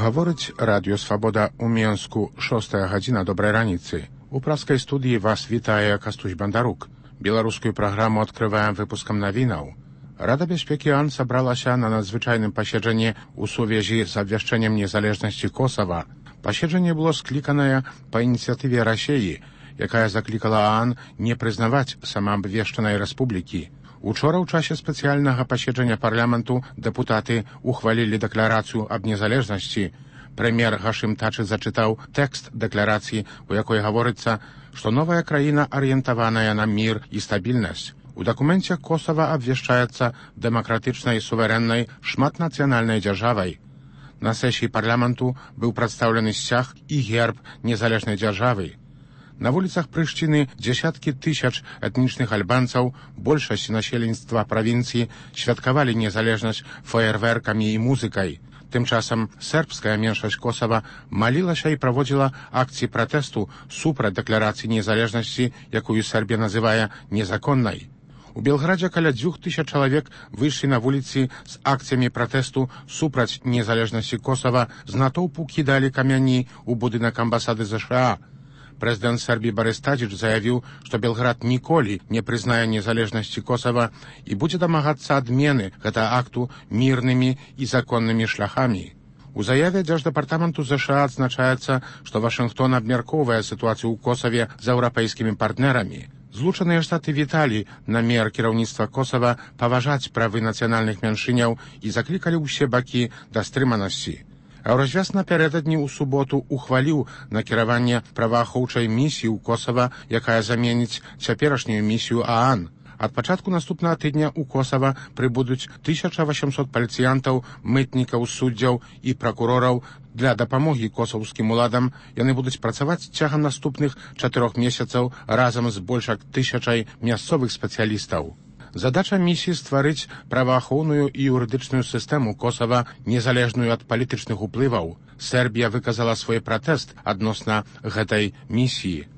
Гаворыць Радыё Свабода ў Менску, 6 гадзіна, добрай раніцы. У праскай студыі вас вітае Кастусь Бандарук. Беларускую праграму адкрываем выпускам навінаў. Рада бяспекі ООН сабралася на надзвычайным паседжанні ў сувязі з абвяшчэннем незалежнасці Косава. Паседжанне было скліканае па ініцыятыве Расіі, якая заклікала ООН не прызнаваць самаабвешчанай рэспублікі. Учора ў часе спецыяльнага паседжання парламенту дэпутаты ухвалілі дэкларацыю аб незалежнасці. Прэм'ер Гашым Тачы зачытаў тэкст дэкларацыі, у якой гаворыцца, што новая краіна арыентаваная на мір і стабільнасць. У дакуменце Косава абвяшчаецца дэмакратычнай, суверэннай, шматнацыянальнай дзяржавай. На сесіі парламенту быў прадстаўлены сцяг і герб незалежнай дзяржавы. На вуліцах Прышчыны дзесяткі тысяч этнічных альбанцаў, большасць насельніцтва правінцыі, святкавалі незалежнасць феерверкамі і музыкай. Тым часам сербская меншасць Косава малілася і праводзіла акцыі пратэсту супраць дэкларацыі незалежнасці, якую Сербія называе незаконнай. У Белградзе каля 2000 чалавек выйшлі на вуліцы з акцыямі пратэсту супраць незалежнасці Косава, з натоўпу кідалі камяні ў будынак амбасады США. Прэзідэнт Сербіі Барыс Тадзіч заявіў, што Белград ніколі не прызнае незалежнасці Косава і будзе дамагацца адмены гэтага акту мірнымі і законнымі шляхамі. У заяве Дзярждэпартаменту США адзначаецца, што Вашынгтон абмяркоўвае сітуацыю ў Косаве з еўрапейскімі партнерамі. Злучаныя Штаты віталі намер кіраўніцтва Косава паважаць правы нацыянальных мяншыняў і заклікалі ўсе бакі да стрыманасці. Еўразвяз напярэдадні ў суботу ухваліў накіраванне праваахоўчай місіі ў Косава, якая заменіць цяперашнюю місію ООН. Ад пачатку наступнага тыдня ў Косава прыбудуць 1800 паліцыянтаў, мытнікаў, суддзяў і пракурораў. Для дапамогі косаўскім уладам яны будуць працаваць цягам наступных 4 месяцаў разам з больш як 1000 мясцовых спецыялістаў. Задача місіі стварыць праваахоўную і юрыдычную сістэму Косава, незалежную ад палітычных уплываў. Сербія выказала свой пратэст адносна гэтай місіі.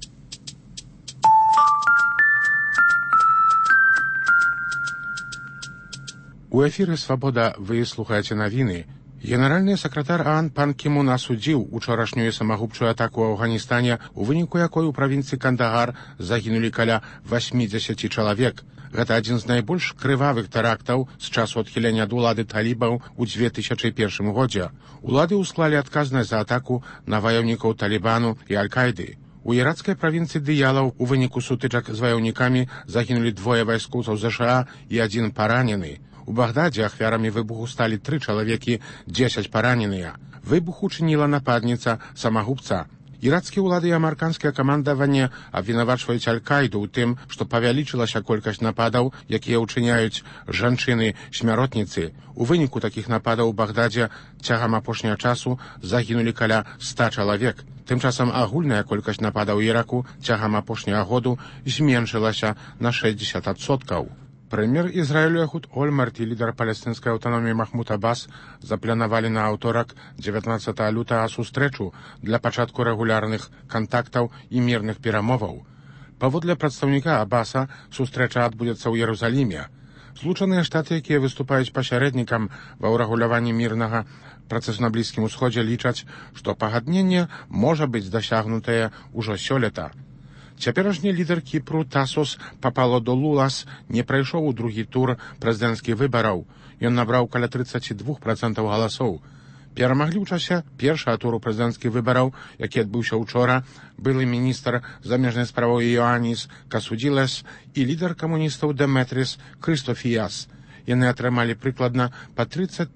У эфіры «Свабода» вы слухаеце навіны. Генеральны сакратар ООН пан Кі Мун асудзіў учорашнюю самагубчую атаку ў Афганістане, у выніку якой у правінцыі Кандагар загінулі каля 80 чалавек. Гэта адзін з найбольш крывавых тэрактаў з часу адхілення ад улады талібаў у 2001 годзе. Улады ўсклалі адказнасць за атаку на ваяўнікаў Талібану і Аль-Кайды. У іракскай правінцыі Дыялаў у выніку сутычак з ваяўнікамі загінулі 2 вайскоўцаў США і 1 паранены. У Багдадзе ахвярамі выбуху сталі 3 чалавекі, 10 параненыя. Выбух учыніла нападніца самагубца. Іракскія ўлады і амерыканскае камандаванне абвінавачваюць Аль-Кайду ў тым, што павялічылася колькасць нападаў, якія ўчыняюць жанчыны-смяротніцы. У выніку такіх нападаў у Багдадзе цягам апошняга часу загінулі каля 100 чалавек. Тым часам агульная колькасць нападаў Іраку цягам апошняга году зменшылася на 60%. Прэм'ер Ізраілю Эхуд Ольмерт і лідар палестынскай аўтаноміі Махмуд Аббас запланавалі на аўторак 19 лютага сустрэчу для пачатку рэгулярных кантактаў і мірных перамоваў. Паводле прадстаўніка Аббаса, сустрэча адбудзецца ў Ерусаліме. Злучаныя Штаты, якія выступаюць пасярэднікам ва ўрэгуляванні мірнага працэсу на Блізкім Усходзе, лічаць, што пагадненне можа быць дасягнутае ўжо сёлета. Цяперашні лідар Кіпру Тасос Папалодолулас не прайшоў у другі тур прэзідэнцкіх выбараў. Ён набраў каля 32% галасоў. Перамаглі ў часе першага туру прэзідэнцкіх выбараў, які адбыўся учора, былы міністр замежнай справаў Іоанніс Касудзілес і лідар камуністаў Деметріс Крыстофіяс. Яны атрымалі прыкладна па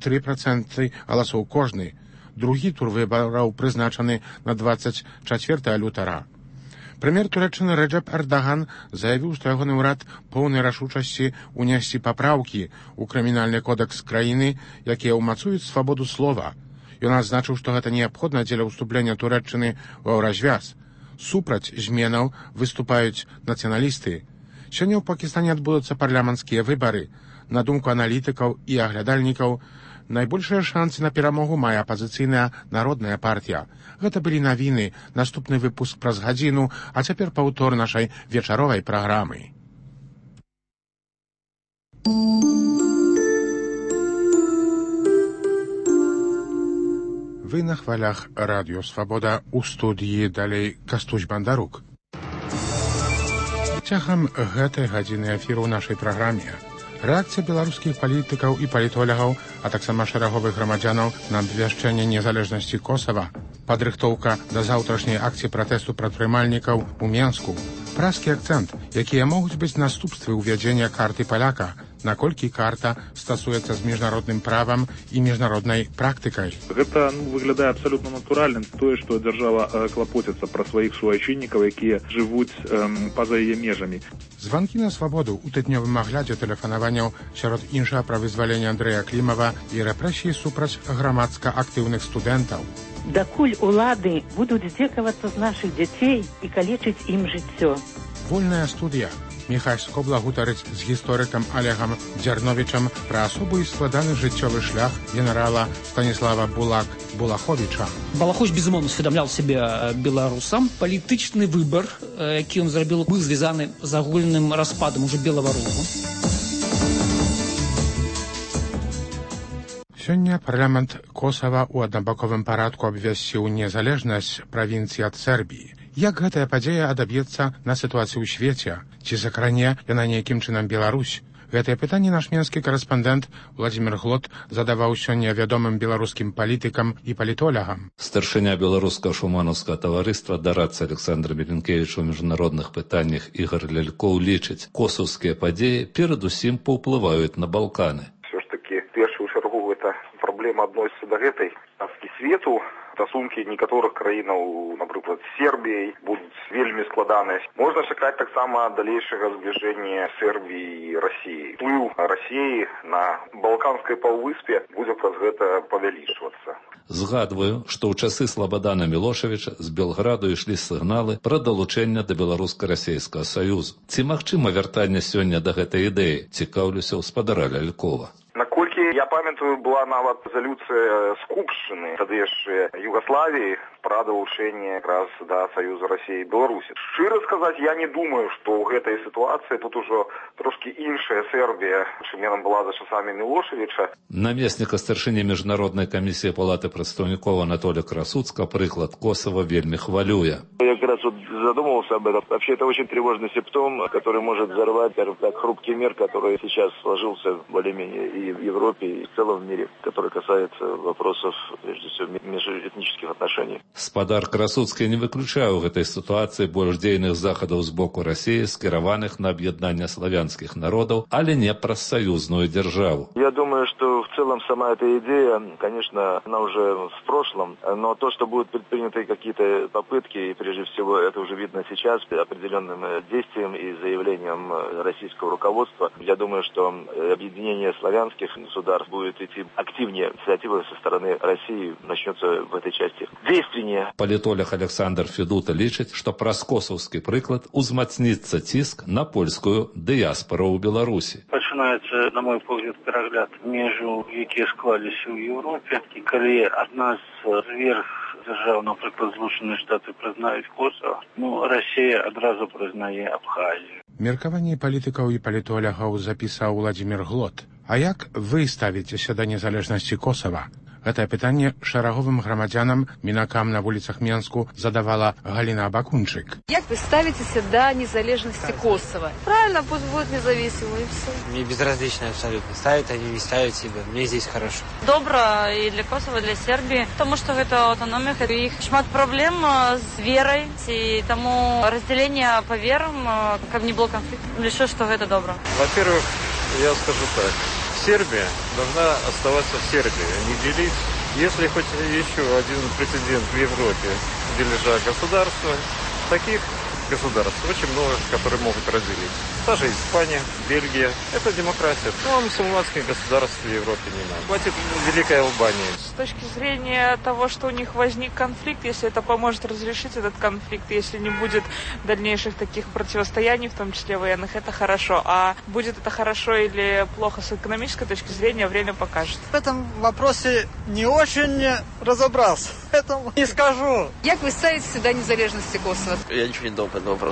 33% галасоў кожны. Другі тур выбараў прызначаны на 24 лютага. Прэм'ер Турэччыны Рэджэп Эрдаган заявіў, што ягоны ўрад поўнай рашучасці ўнясці папраўкі ў крымінальны кодэкс краіны, якія ўмацуюць свабоду слова. Ён адзначыў, што гэта неабходна дзеля ўступлення Турэччыны ў еўразвяз. Супраць зменаў выступаюць нацыяналісты. Сёння ў Пакістане адбудуцца парламенцкія выбары. На думку аналітыкаў і аглядальнікаў, найбольшыя шансы на перамогу мае апазіцыйная народная партыя. Гэта былі навіны, наступны выпуск праз гадзіну, а цяпер паўтор нашай вечаровай праграмы. Вы на хвалях Радіо Свабода, у студіі далей Кастусь Бандарук. Цягам гэтай гадзіны эфіру ў нашай праграме рэакцыя беларускіх палітыкаў і палітолагаў, а таксама шэраговых грамадзянаў на абвяшчэнне незалежнасці Косава, падрыхтоўка да заўтрашняй акцыі пратэсту прадпрымальнікаў у Менску, празкі акцэнт, якія могуць быць наступствы ўвядзення карты паляка, наколькі карта стасуецца з міжнародным правам і міжнароднай практыкай. Гэта выглядае абсалютна натуральным, тое, што дзяржава клапоціцца пра сваіх суайчыннікаў, якія жывуць па-за яе межамі. Званкі на свабоду ў тыднёвым аглядзе тэлефанаванняў сярод іншага пра вызвалення Андрэя Клімава і рэпрэсіі супраць грамадска актыўных студэнтаў. Дакуль улады будуць здзекавацца з нашых дзяцей і калечыць ім жыццё. Вольная студыя. Міхась Скобла гутарыць з гісторыкам Олегам Дзярновічам пра асобу і складаны жыццёвы шлях генерала Станіслава Булаховіча. Балахович, безумоўна, усведамляў сябе беларусам. Палітычны выбар, які ён зрабіў, быў звязаны з агульным распадам ужо белага руху. Сёння парламент Косава ў аднабаковым парадку абвясціў незалежнасць правінцыі ад Сербіі. Як гэтая падзея адаб'ецца на сітуацыю ў свеце? Ці закране яна нейкім чынам Беларусь? Гэтае пытанне наш менскі карэспандэнт Владзімір Глот задаваў сёння вядомым беларускім палітыкам і палітолагам. Старшыня беларускага шуманаўскага таварыства, дарадца Александр Міленкевіч у міжнародных пытаннях Ігор Лялькоў лічыць, косаўскія падзеі перадусім паўплываюць на Балканы. Все ж таки, в першую чаргу, эта праблема адносіцца да гэтай часткі свету. Стасункі некаторых краінаў, напрыклад, з Сербіяй, будуць вельмі складаныя. Можна чакаць таксама далейшага збліжэння Сербіі і Расіі. Уплыў Расіі на Балканскай паўвыспе будзе праз гэта павялічвацца. Згадваю, што ў часы Слабадана Мілошавіча з Белграду ішлі сігналы пра далучэнне да Беларуска-расейскага саюзу. Ці магчыма вяртанне сёння да гэтай ідэі? Цікаўлюся ў спадара Лялькова. Наколькі я памятаю, была нават рэзалюцыя скупшчыны тады яшчэ Югаславіі пра далучэнне якраз да Саюза Расіі і Беларусі. Шчыра сказаць, я не думаю, што ў гэтай сітуацыі тут ужо трошкі іншая Сербія, чым яна была за часамі Мілошавіча. Намесніка старшыні міжнароднай камісіі Палаты прадстаўнікоў Анатолия Красуцка прыклад Косова вельмі хвалюе. Я как раз задумывался об этом. Вообще это очень тревожный симптом, который может взорвать, скажем так, хрупкий мир, который сейчас сложился более-менее и в Европе, и в целом в мире, который касается вопросов, прежде всего, межэтнических отношений. Спадар Красуцкі не выключае ў гэтай сітуацыі больш дзейных захадаў з боку Расіі, скіраваных на аб'яднанне славянскіх народаў, але не праз саюзную дзяржаву. Я думаю, что в целом сама эта идея, конечно, она уже в прошлом, но то, что будут предприняты какие-то попытки, и прежде всего это уже видно сейчас, определенным действием и заявлением российского руководства, я думаю, что объединение славянских государств будет идти активнее, инициатива со стороны России начнется в этой части действеннее. Палітолог Александр Федута лічыць, што праз косаўскі прыклад узмацніцца ціск на польскую дыяспору ў Беларусі. Пачынаецца, на мой погляд, перагляд межаў, якія склаліся ў Еўропе, і калі адна з верхдзяржаў, напрыклад, Злучаныя Штаты прызнаюць Косово, Расія адразу прызнае Абхазію. Меркаванне палітыкаў і палітолагаў запісаў Владзімір Глот. А як вы ставіцеся да незалежнасці Косова? Гэтае пытанне шэраговым грамадзянам, мінакам на вуліцах Менску задавала Галина Абакунчык. Як вы ставитесь до незалежности Косово? Правильно, пусть будет независимым, и все. Мне безразлично абсолютно. Ставят они, не ставят себя. Мне здесь хорошо. Добра и для Косово, и для Сербии, потому что это автономия, у них шмат проблем с верой, и тому разделение по верам, как не было конфликта. Лишу, что это добро. Во-первых, я скажу так. Сербия должна оставаться в Сербии, а не делить. Если хоть еще один прецедент в Европе дележа государства, таких государств очень много, которые могут разделить. Та же Испания, Бельгия. Это демократия. Но мусульманских государств в Европе не надо. Хватит Великой Албании. С точки зрения того, что у них возник конфликт, если это поможет разрешить этот конфликт, если не будет дальнейших таких противостояний, в том числе военных, это хорошо. А будет это хорошо или плохо с экономической точки зрения, время покажет. В этом вопросе не очень разобрался. Поэтому не скажу. Як вы ставитесь до незалежности Косово? Я ничего не думаю по этому вопросу.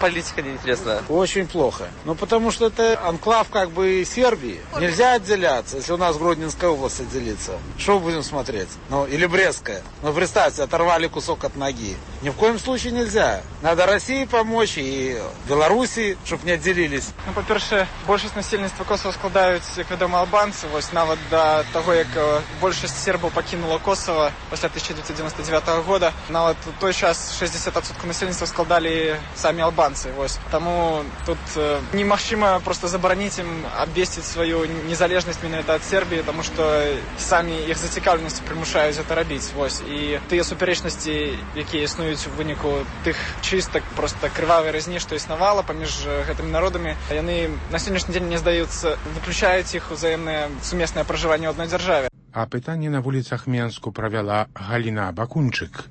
политика неинтересна. Очень плохо. Ну, потому что это анклав как бы Сербии. Нельзя отделяться, если у нас Гродненская область отделится. Что будем смотреть? Ну, или Брестская. Ну, представьте, оторвали кусок от ноги. Ни в коем случае нельзя. Надо России помочь и Белоруссии, чтобы не отделились. Ну, по-перше, большасць насельніцтва Косова складаюць, як вядома, албанцы. Вось нават да таго, як большасць сербаў пакінула Косова пасля 1999 года, нават у той час 60% насельніцтва складалі самі албанцы. Вось. Таму тут немагчыма просто забараніць ім абвесціць сваю незалежнасць менавіта ад Сербіі, таму што самі іх зацікаўленасці прымушаюць гэта рабіць. Вось. І тыя супярэчнасці, якія існуюць у выніку тых чыстак, просто крывавай разні, што існавала паміж гэтымі народамі, яны на сённяшні дзень, мне здаецца, выключаюць іх узаемнае сумеснае пражыванне ў адной дзяржаве. А пытанне на вуліцах Менску правяла Галіна Бакунчык.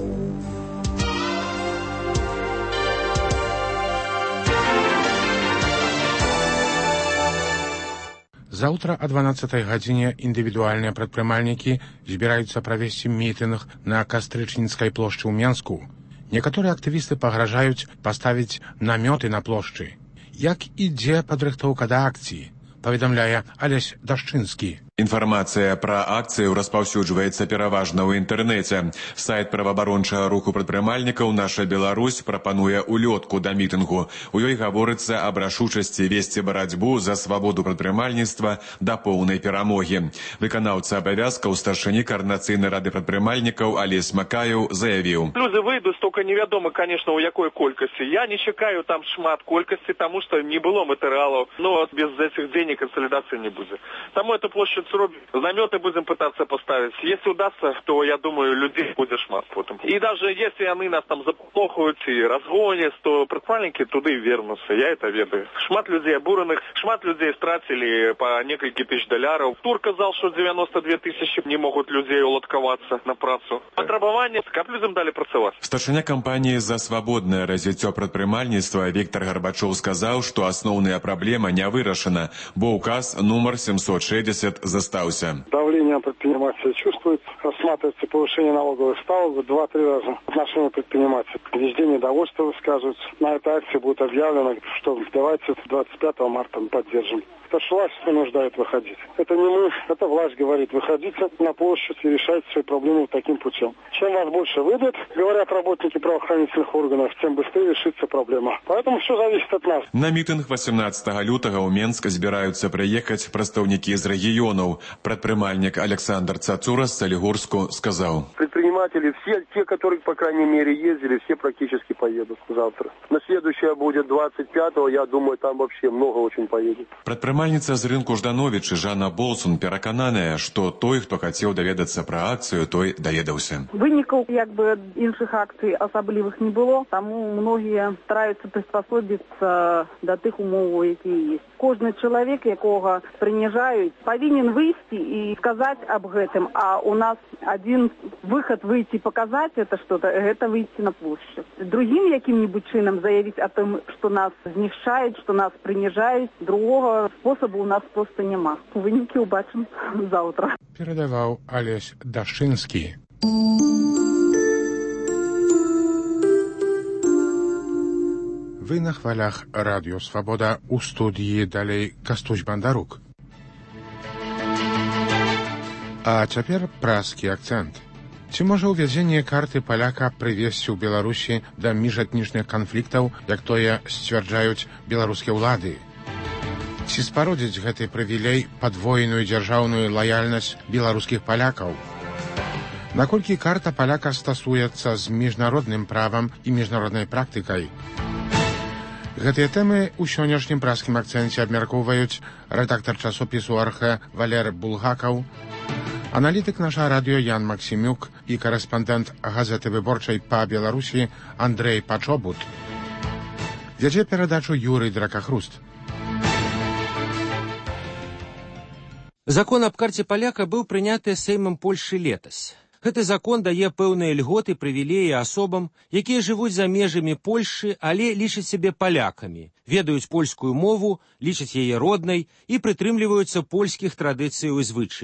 Заўтра о 12 гадзіне індывідуальныя прадпрымальнікі збіраюцца правесці мітынг на Кастрычніцкай плошчы ў Менску. Некаторыя актывісты пагражаюць паставіць намёты на плошчы. Як ідзе падрыхтоўка да акцыі, паведамляе Алесь Дашчынскі. Інфармацыя пра акцыю распаўсюджваецца пераважна ў інтэрнэце. Сайт праваабарончага руху прадпрымальнікаў «Наша Беларусь» прапануе улётку да мітынгу. У ёй гаворыцца аб рашучасці весці барацьбу за свабоду прадпрымальніцтва да поўнай перамогі. Выканаўца абавязкаў старшыні каардынацыйнай рады прадпрымальнікаў Алесь Макаеў заявіў. Люди выйдуць, толькі невядома, конечно, у якой колькасці. Я не чакаю там шмат колькасці, таму што не было матэрыялаў. Но без этих денег консолидации не будзе. Таму эту площадь Намёты будем пытаться поставить. Если удастся, то, я думаю, людей будет шмат потом. И даже если они нас там заплохают и разгонят, то предприниматели туда и вернутся. Я это ведаю. Шмат людей обуренных, шмат людей стратили по несколько тысяч долларов. Тур казал, что 92 тысячи не могут людей улотковаться на працу. Потребование, как людям дали працевать. Старшыня кампании за свободное развитие предпринимательства Виктор Горбачев сказал, что основная проблема не вырашена, бо указ номер 760 застался. Давление предпринимателей чувствуется. Рассматривается повышение налоговых ставок в 2-3 раза. Отношение предпринимателей. Везде недовольство высказываются. На этой акции будет объявлено, что давайте 25 марта поддержим. Это ж власть вынуждает выходить. Это не мы, это власть говорит. Выходите на площадь и решайте свои проблемы таким путем. Чем вас больше выйдет, говорят работники правоохранительных органов, тем быстрее решится проблема. Поэтому все зависит от нас. На мітинг 18 лютага ў Менск збіраюцца прыехаць прадстаўнікі з рэгіёнаў. Прадпрымальнік Александр Цацура з Солигорску сказал. Предприниматели, все те, которые, по крайней мере, ездили, все практически поедут завтра. На следующее будет 25-го, я думаю, там вообще много очень поедет. Прадпрымальніца з рынку Ждановічы Жанна Болсун перакананая, што той, хто хацеў даведацца пра акцыю, той даведаўся. Вынікаў як бы іншых акцый асаблівых не было, таму многія стараюцца прыспасобіцца да тых умоў, якія ёсць. Кожны чалавек, якога прыніжаюць, павінен выйсці і сказаць аб гэтым, а у нас один выход выйти и показать это что-то, это выйти на площадь. Другим каким-нибудь чином заявить о том, что нас знищают, что нас принижают, другого способа у нас просто нема. Выники убачим завтра. Передавал Алесь Дашчынскі. Вы на хвалях Радио Свобода, у студии далей Кастусь Бандарук. А цяпер праскі акцэнт. Ці можа ўвядзенне карты паляка прывесці ў Беларусі да міжэтнічных канфліктаў, як тое сцвярджаюць беларускія ўлады? Ці спародзіць гэты прывілей падвойную дзяржаўную лаяльнасць беларускіх палякаў? Наколькі карта паляка стасуецца з міжнародным правам і міжнароднай практыкай? Гэтыя тэмы ў сённяшнім праскім акцэнце абмяркоўваюць рэдактар часопісу «Архэ» Валер Булгакаў, аналітык наша радыё Ян Максімюк і карэспандэнт газеты выборчай па Беларусі Андрэй Пачобут. Вядзе перадачу Юрый Дракахруст. Закон аб карце паляка быў прыняты Сеймам Польшы летась. Гэты закон дае пэўныя льготы, прывілеі асобам, якія жывуць за межамі Польшы, але лічаць сябе палякамі, ведаюць польскую мову, лічаць яе роднай і прытрымліваюцца польскіх традыцыяў і звычаяў.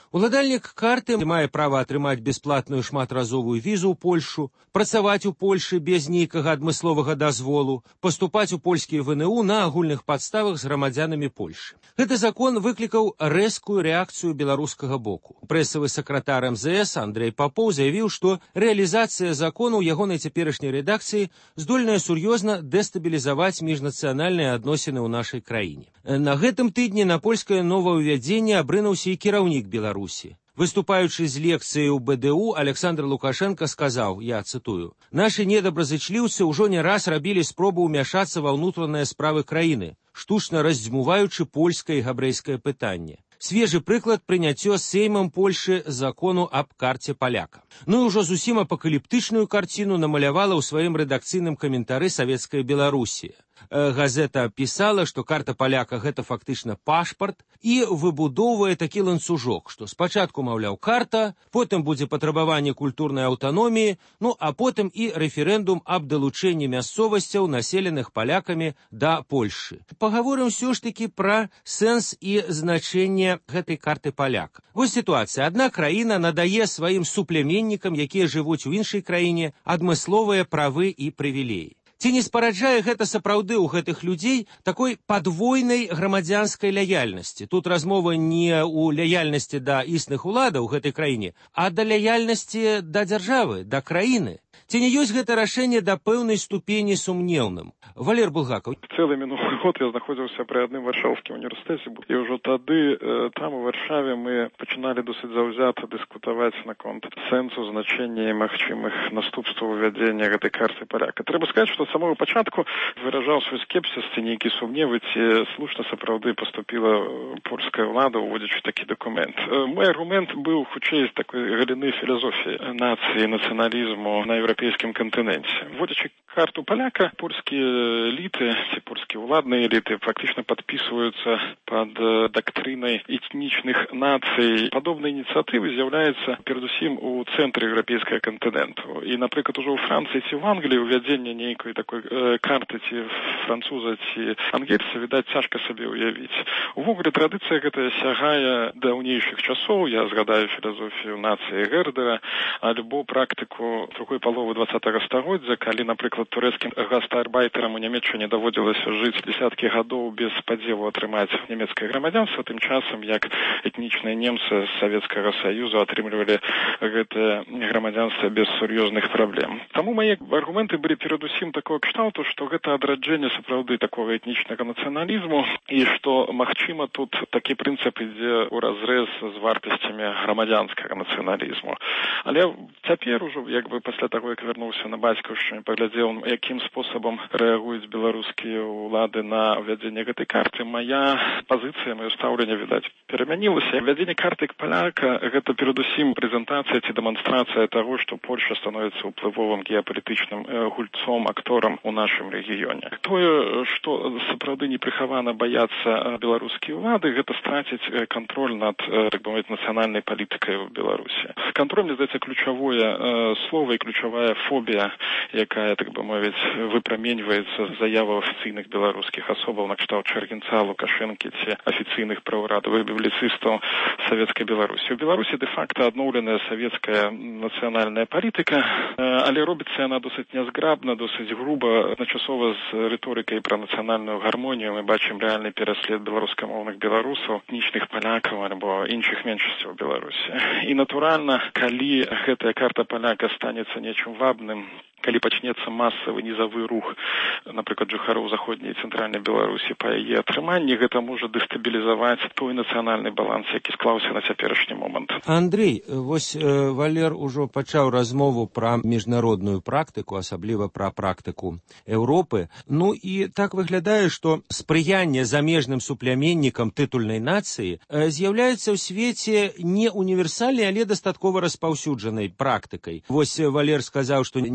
Уладальнік карты мае права атрымаць бясплатную шматразовую візу ў Польшу, працаваць у Польшы без нейкага адмысловага дазволу, паступаць у польскія ВНУ на агульных падставах з грамадзянамі Польшы. Гэты закон выклікаў рэзкую рэакцыю беларускага боку. Прэсавы сакратар МЗС Андрей Попоў заявіў, што рэалізацыя закону ў ягонай цяперашняй рэдакцыі здольная сур'ёзна дэстабілізаваць міжнацыянальныя адносіны ў нашай краіне. На гэтым тыдні на польскае новаўвядзенне абрынуўся і кіраўнік Беларусі. Выступаючы з лекцыі ў БДУ, Александр Лукашенко сказаў, я цытую, «Нашы недабразычліўцы ўжо не раз рабілі спробу ўмяшацца ва ўнутраныя справы краіны, штучна раздзьмуваючы польскае і габрэйскае пытанне. Свежы прыклад прыняццё Сеймам Польшы закону аб карце паляка. Ну і ўжо зусім апакаліптычную карціну намалявала ў сваім рэдакцыйным каментары савецкая Беларусія. Газета пісала, што карта паляка гэта фактычна пашпарт і выбудоўвае такі ланцужок, што спачатку, маўляў, карта, потым будзе патрабаванне культурнай аўтаноміі, ну а потым і рэферэндум аб далучэнні мясцовасцяў, населеных палякамі да Польшы. Пагаворым ўсё ж такі пра сэнс і значэнне гэтай карты паляка. Вось сітуацыя. Адна краіна надае сваім суплеменнікам, якія жывуць у іншай краіне, адмысловыя правы і прывілеі. Ці не спараджае гэта сапраўды ў гэтых людзей такой падвойнай грамадзянскай лаяльнасці? Тут размова не ў лаяльнасці да існых уладаў у гэтай краіне, а да лаяльнасці да дзяржавы, да краіны. Ці не ёсць гэта рашэнне да пэўнай ступені сумнеўным? Валер Булгакаў. Цэлы мінулы год я знаходзіўся пры адным варшаўскім універсітэце, і ўжо тады там у Варшаве мы пачыналі досыць заўзята дыскутаваць наконт сэнсу, значэння і магчымых наступстваў увядзення гэтай карты паляка. Трэба сказаць, што з самого пачатку выражаў свой скепсіс ці нейкі сумневы, ці слушна сапраўды паступіла польская ўлада, уводзячы такі дакумент. Мой аргумент быў хутчэй з такой галіны філазофіі нацыі, нацыяналізму на еўрапейскім кантыненце. Вводзячы карту паляка, польскія эліты, ці польскія ўладныя эліты фактычна падпісваюцца пад дактрынай этнічных нацый. Падобныя ініцыятывы з'яўляюцца перадусім у цэнтры еўрапейскага кантыненту. І, напрыклад, ужо ў Францыі ці в Англіі увядзенне нейкай такой карты ці француза ці ангельца, відаць, цяжка сабе ўявіць. Увогуле, традыцыя гэтая сягае даўнейшых часоў. Я згадаю філазофію нацыі Гердера, альбо практыку другой паловы 20-го стагоддзя, калі, напрыклад, турэцкім гастарбайтерам у Нямецчыне даводзілася жыць дзесяткі гадоў без спадзеву атрымаць нямецкае грамадзянства, тым часам, як этнічныя немцы з Савецкага Саюзу атрымлівалі гэтае грамадзянства без сур'ёзных праблем. Таму мае аргументы былі перадусім такого кшталту, што гэта адраджэнне сапраўды такого этнічнага нацыяналізму і што, магчыма, тут такі прынцып ідзе ў разрэз з вартасцямі грамадзянскага нацыяналізму. Але цяпер ужо, як бы пасля таго, як вярнуўся на бацькаўшчыну, паглядзеў, якім спосабам рэагуюць беларускія ўлады на ўвядзенне гэтай карты, мая пазіцыя, маё стаўленне, відаць, перамянілася. Ввядзенне карты паляка – гэта перадусім прэзентацыя ці дэманстрацыя таго, што Польша становіцца ўплывовым геапалітычным гульцом, акторам у нашым рэгіёне. Тое, што сапраўды непрыхавана баяцца беларускія ўлады, гэта страціць кантроль над, так бы мовіць, нацыянальнай палітыкай у Беларусі. Кантроль, мне здаецца, ключавое слово і ключавая фобія, якая, так бы мовіць, выпраменьваецца з заяваў афіцыйных беларускіх асобаў на кшталт Чаргінца, Лукашэнкі ці афіцыйных праўрадавых публіцыстаў савецкай Беларусі. У Беларусі дэ-факта адноўленая савецкая нацыянальная палітыка, але робіцца яна досыць нязграбна, досыць груба, адначасова з рыторыкай пра нацыянальную гармонію. Мы бачым рэальны пераслед беларускамоўных беларусаў, этнічных палякаў альбо іншых меншасцяў у Беларусі. І, натуральна, калі гэтая карта паляка станецца нечым вабным, калі пачнецца масавы нізавы рух, напрыклад, жыхароў заходняй і цэнтральнай Беларусі па яе атрыманні, гэта можа дэстабілізаваць той нацыянальны баланс, які склаўся на цяперашні момант. Андрей, вось Валер ужо пачаў размову пра міжнародную практыку, асабліва пра практыку Еўропы. Ну і так выглядае, што спрыянне замежным супляменнікам тытульнай нацыі з'яўляецца ў свеце не універсальнай, але дастаткова распаўсюджанай практыкай. Вось Валер сказаў, што немагчыма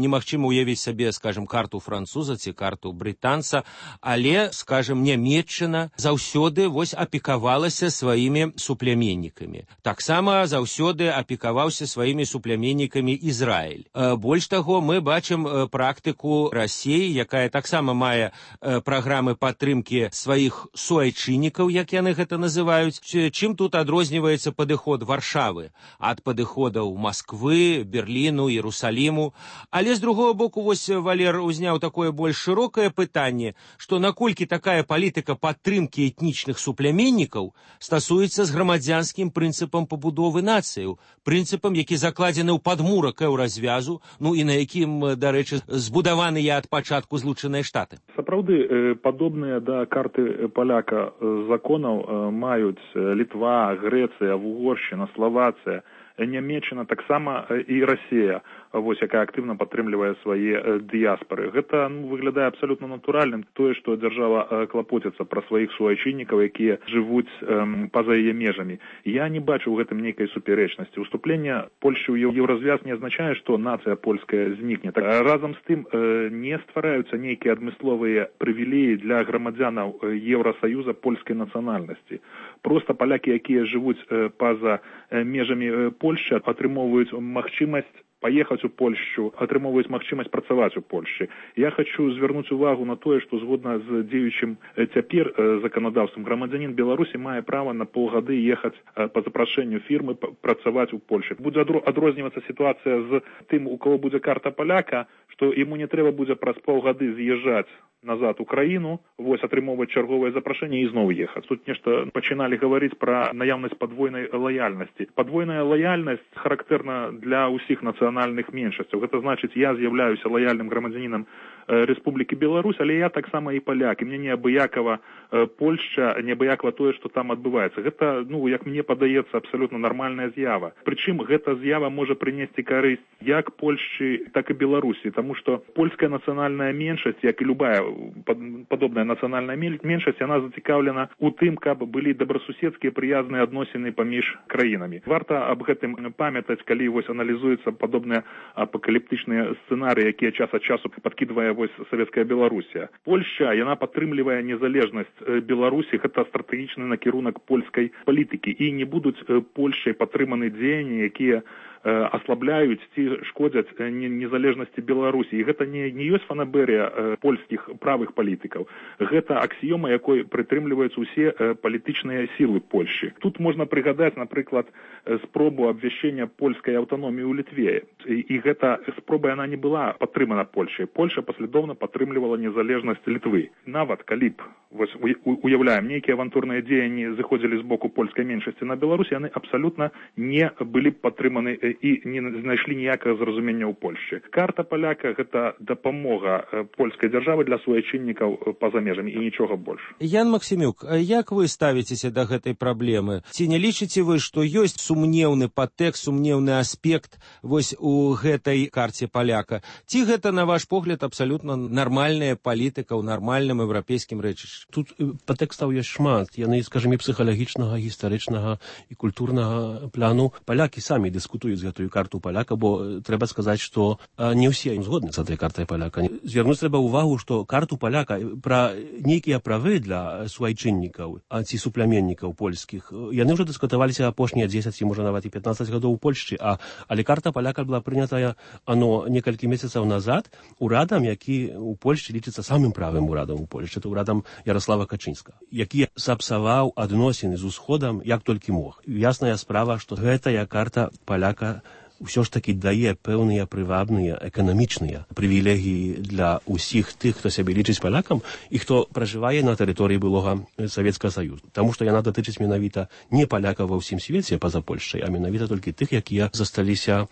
можам уявіць сабе, скажем, карту француза ці карту брытанца, але, скажем, Нямецчына заўсёды вось апекавалася сваімі супляменнікамі. Таксама заўсёды апекаваўся сваімі супляменнікамі Ізраіль. Больш таго, мы бачым практыку Расіі, якая таксама мае праграмы падтрымкі сваіх суайчыннікаў, як яны гэта называюць. Чым тут адрозніваецца падыход Варшавы ад падыходаў Масквы, Берліну, Іерусаліму. Але з другого боку, вось Валер узняў такое больш шырокае пытанне, што наколькі такая палітыка падтрымкі этнічных супляменнікаў стасуецца з грамадзянскім прынцыпам пабудовы нацыяў, прынцыпам, які закладзены ў падмурак еўразвязу, ну і на якім, дарэчы, збудаваныя ад пачатку Злучаныя Штаты. Сапраўды, падобныя да карты паляка законаў маюць Літва, Грэцыя, Угоршчына, Славацыя, Нямецчына, таксама і Расія, вось, якая актыўна падтрымлівае свае дыяспары. Гэта выглядае абсалютна натуральным, тое, што дзяржава клапоціцца пра сваіх суайчыннікаў, якія жывуць па-за яе межамі. Я не бачу ў гэтым нейкай супярэчнасці. Уступленне Польшчы ў еўразвяз не азначае, што нацыя польская знікне. Разам з тым не ствараюцца нейкія адмысловыя прывілеі для грамадзянаў Еўрасаюза польскай нацыянальнасці. Проста палякі, якія жывуць па-за межамі Польшчы, атрымоўваюць магчымасць паехаць у Польшчу, атрымоўваюць магчымасць працаваць у Польшчы. Я хочу звярнуць увагу на тое, што згодна з дзеючым цяпер заканадаўствам грамадзянін Беларусі мае права на паўгады ехаць па запрашэнню фірмы працаваць у Польшчы. Будзе адрознівацца сітуацыя з тым, у кого будзе карта паляка, што яму не трэба будзе праз паўгады з'язджаць назад у краіну, вось атрымоўваць чарговае запрашэнне і зноў ехаць. Тут нешта пачыналі гаварыць пра наяўнасць падвойнай лаяльнасці. Падвойная лаяльнасць характэрна для ўсіх нацыянальных меншасцяў. Гэта значыць, я з'яўляюся лаяльным грамадзянінам Рэспублікі Беларусь, але я таксама і паляк. І мне неабыякава Польшча, неабыякава тое, што там адбываецца. Гэта, як мне падаецца, абсалютна нармальная з'ява. Прычым гэта з'ява можа прынесці карысць як Польшчы, так і Беларусі, таму што польская нацыянальная меншасць, як і любая падобная нацыянальная меншасць, яна зацікаўлена ў тым, каб былі добрасуседскія прыязныя адносіны паміж краінамі. Варта аб гэтым памятаць, калі вось аналізуюцца падобныя апакаліптычныя сцэнарыі, якія час ад часу падкідвае вось савецкая Беларусія. Польшча, яна падтрымлівае незалежнасць Беларусі, гэта стратэгічны накірунак польскай палітыкі, і не будуць Польшчай падтрыманы дзеянні, якія аслабляюць ці шкодзяць незалежнасці Беларусі. І гэта не ёсць фанаберыя польскіх правых палітыкаў. Гэта аксіёма, якой прытрымліваюцца ўсе палітычныя сілы Польшчы. Тут можна прыгадаць, напрыклад, спробу абвяшчэння польскай аўтаноміі ў Літве. І гэта спроба, яна не была падтрымана Польшай. Польша паслядоўна падтрымлівала незалежнасць Літвы. Нават калі б, вось уяўляем, нейкія авантурныя дзеянні зыходзілі з боку польскай меншасці на Беларусь, яны абсалютна не былі б падтрыманы і не знайшлі ніякага зразумення ў Польшчы. Карта паляка – гэта дапамога польскай дзяржавы для суайчыннікаў па-за межамі і нічога больш. Ян Максімюк, як вы ставіцеся да гэтай праблемы? Ці не лічыце вы, што ёсць сумнеўны падтэкст, сумнеўны аспект вось у гэтай карце паляка? Ці гэта, на ваш погляд, абсалютна нармальная палітыка ў нармальным еўрапейскім рэчышчы? Тут падтэкстаў ёсць шмат. Яны, скажем, і псіхалагічнага, гістарычнага і культурнага плану. Палякі самі дыскутуюць гэтую карту паляка, бо трэба сказаць, што не ўсе згодны з гэтай картай паляка. Звярнуць трэба ўвагу, што карту паляка пра нейкія правы для суайчыннікаў, ці супляменнікаў польскіх, яны ўжо дыскутаваліся апошнія 10, можа нават і 15 гадоў у Польшчы, але карта паляка была прынятая некалькі месяцаў назад урадам, які у Польшчы лічыцца самым правым урадам у Польшчы, это урадам Ярослава Качынска, які сапсаваў адносіны з усходам як толькі мог. Ясная справа, што гэтая карта паляка ўсё ж такі дае пэўныя прывабныя эканамічныя прывілегіі для ўсіх тых, хто сябе лічыць палякам і хто пражывае на тэрыторыі былога Савецкага Саюзу. Таму што яна датычыць менавіта не палякаў ва ўсім свеце па-за Польшчай, а менавіта толькі тых, якія засталіся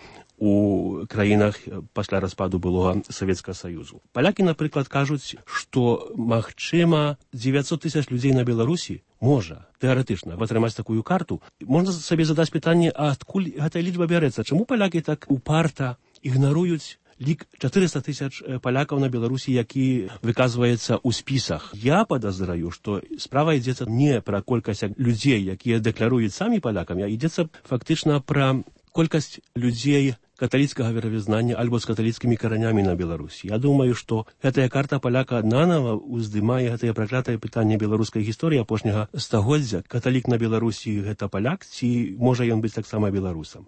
у краінах пасля распаду былога Савецкага Саюзу. Палякі, напрыклад, кажуць, што, магчыма, 900 000 людзей на Беларусі можа, тэарэтычна, атрымаць такую карту. Можна сабе задаць пытанне, а адкуль гэтая лічба бярэцца? Чаму палякі так упарта ігнаруюць лік 400 000 палякаў на Беларусі, які выказваецца ў спісах? Я падазраю, што справа ідзецца не пра колькасць людзей, якія дэкларуюць самі палякамі, а ідзецца фактычна пра колькасць людзей, каталіцкага веравызнання альбо з каталіцкімі каранямі на Беларусі. Я думаю, што гэтая карта паляка нанова уздымае гэтае праклятае пытанне беларускай гісторыі апошняга стагоддзя. Каталік на Беларусі гэта паляк, ці можа ён быць таксама беларусам?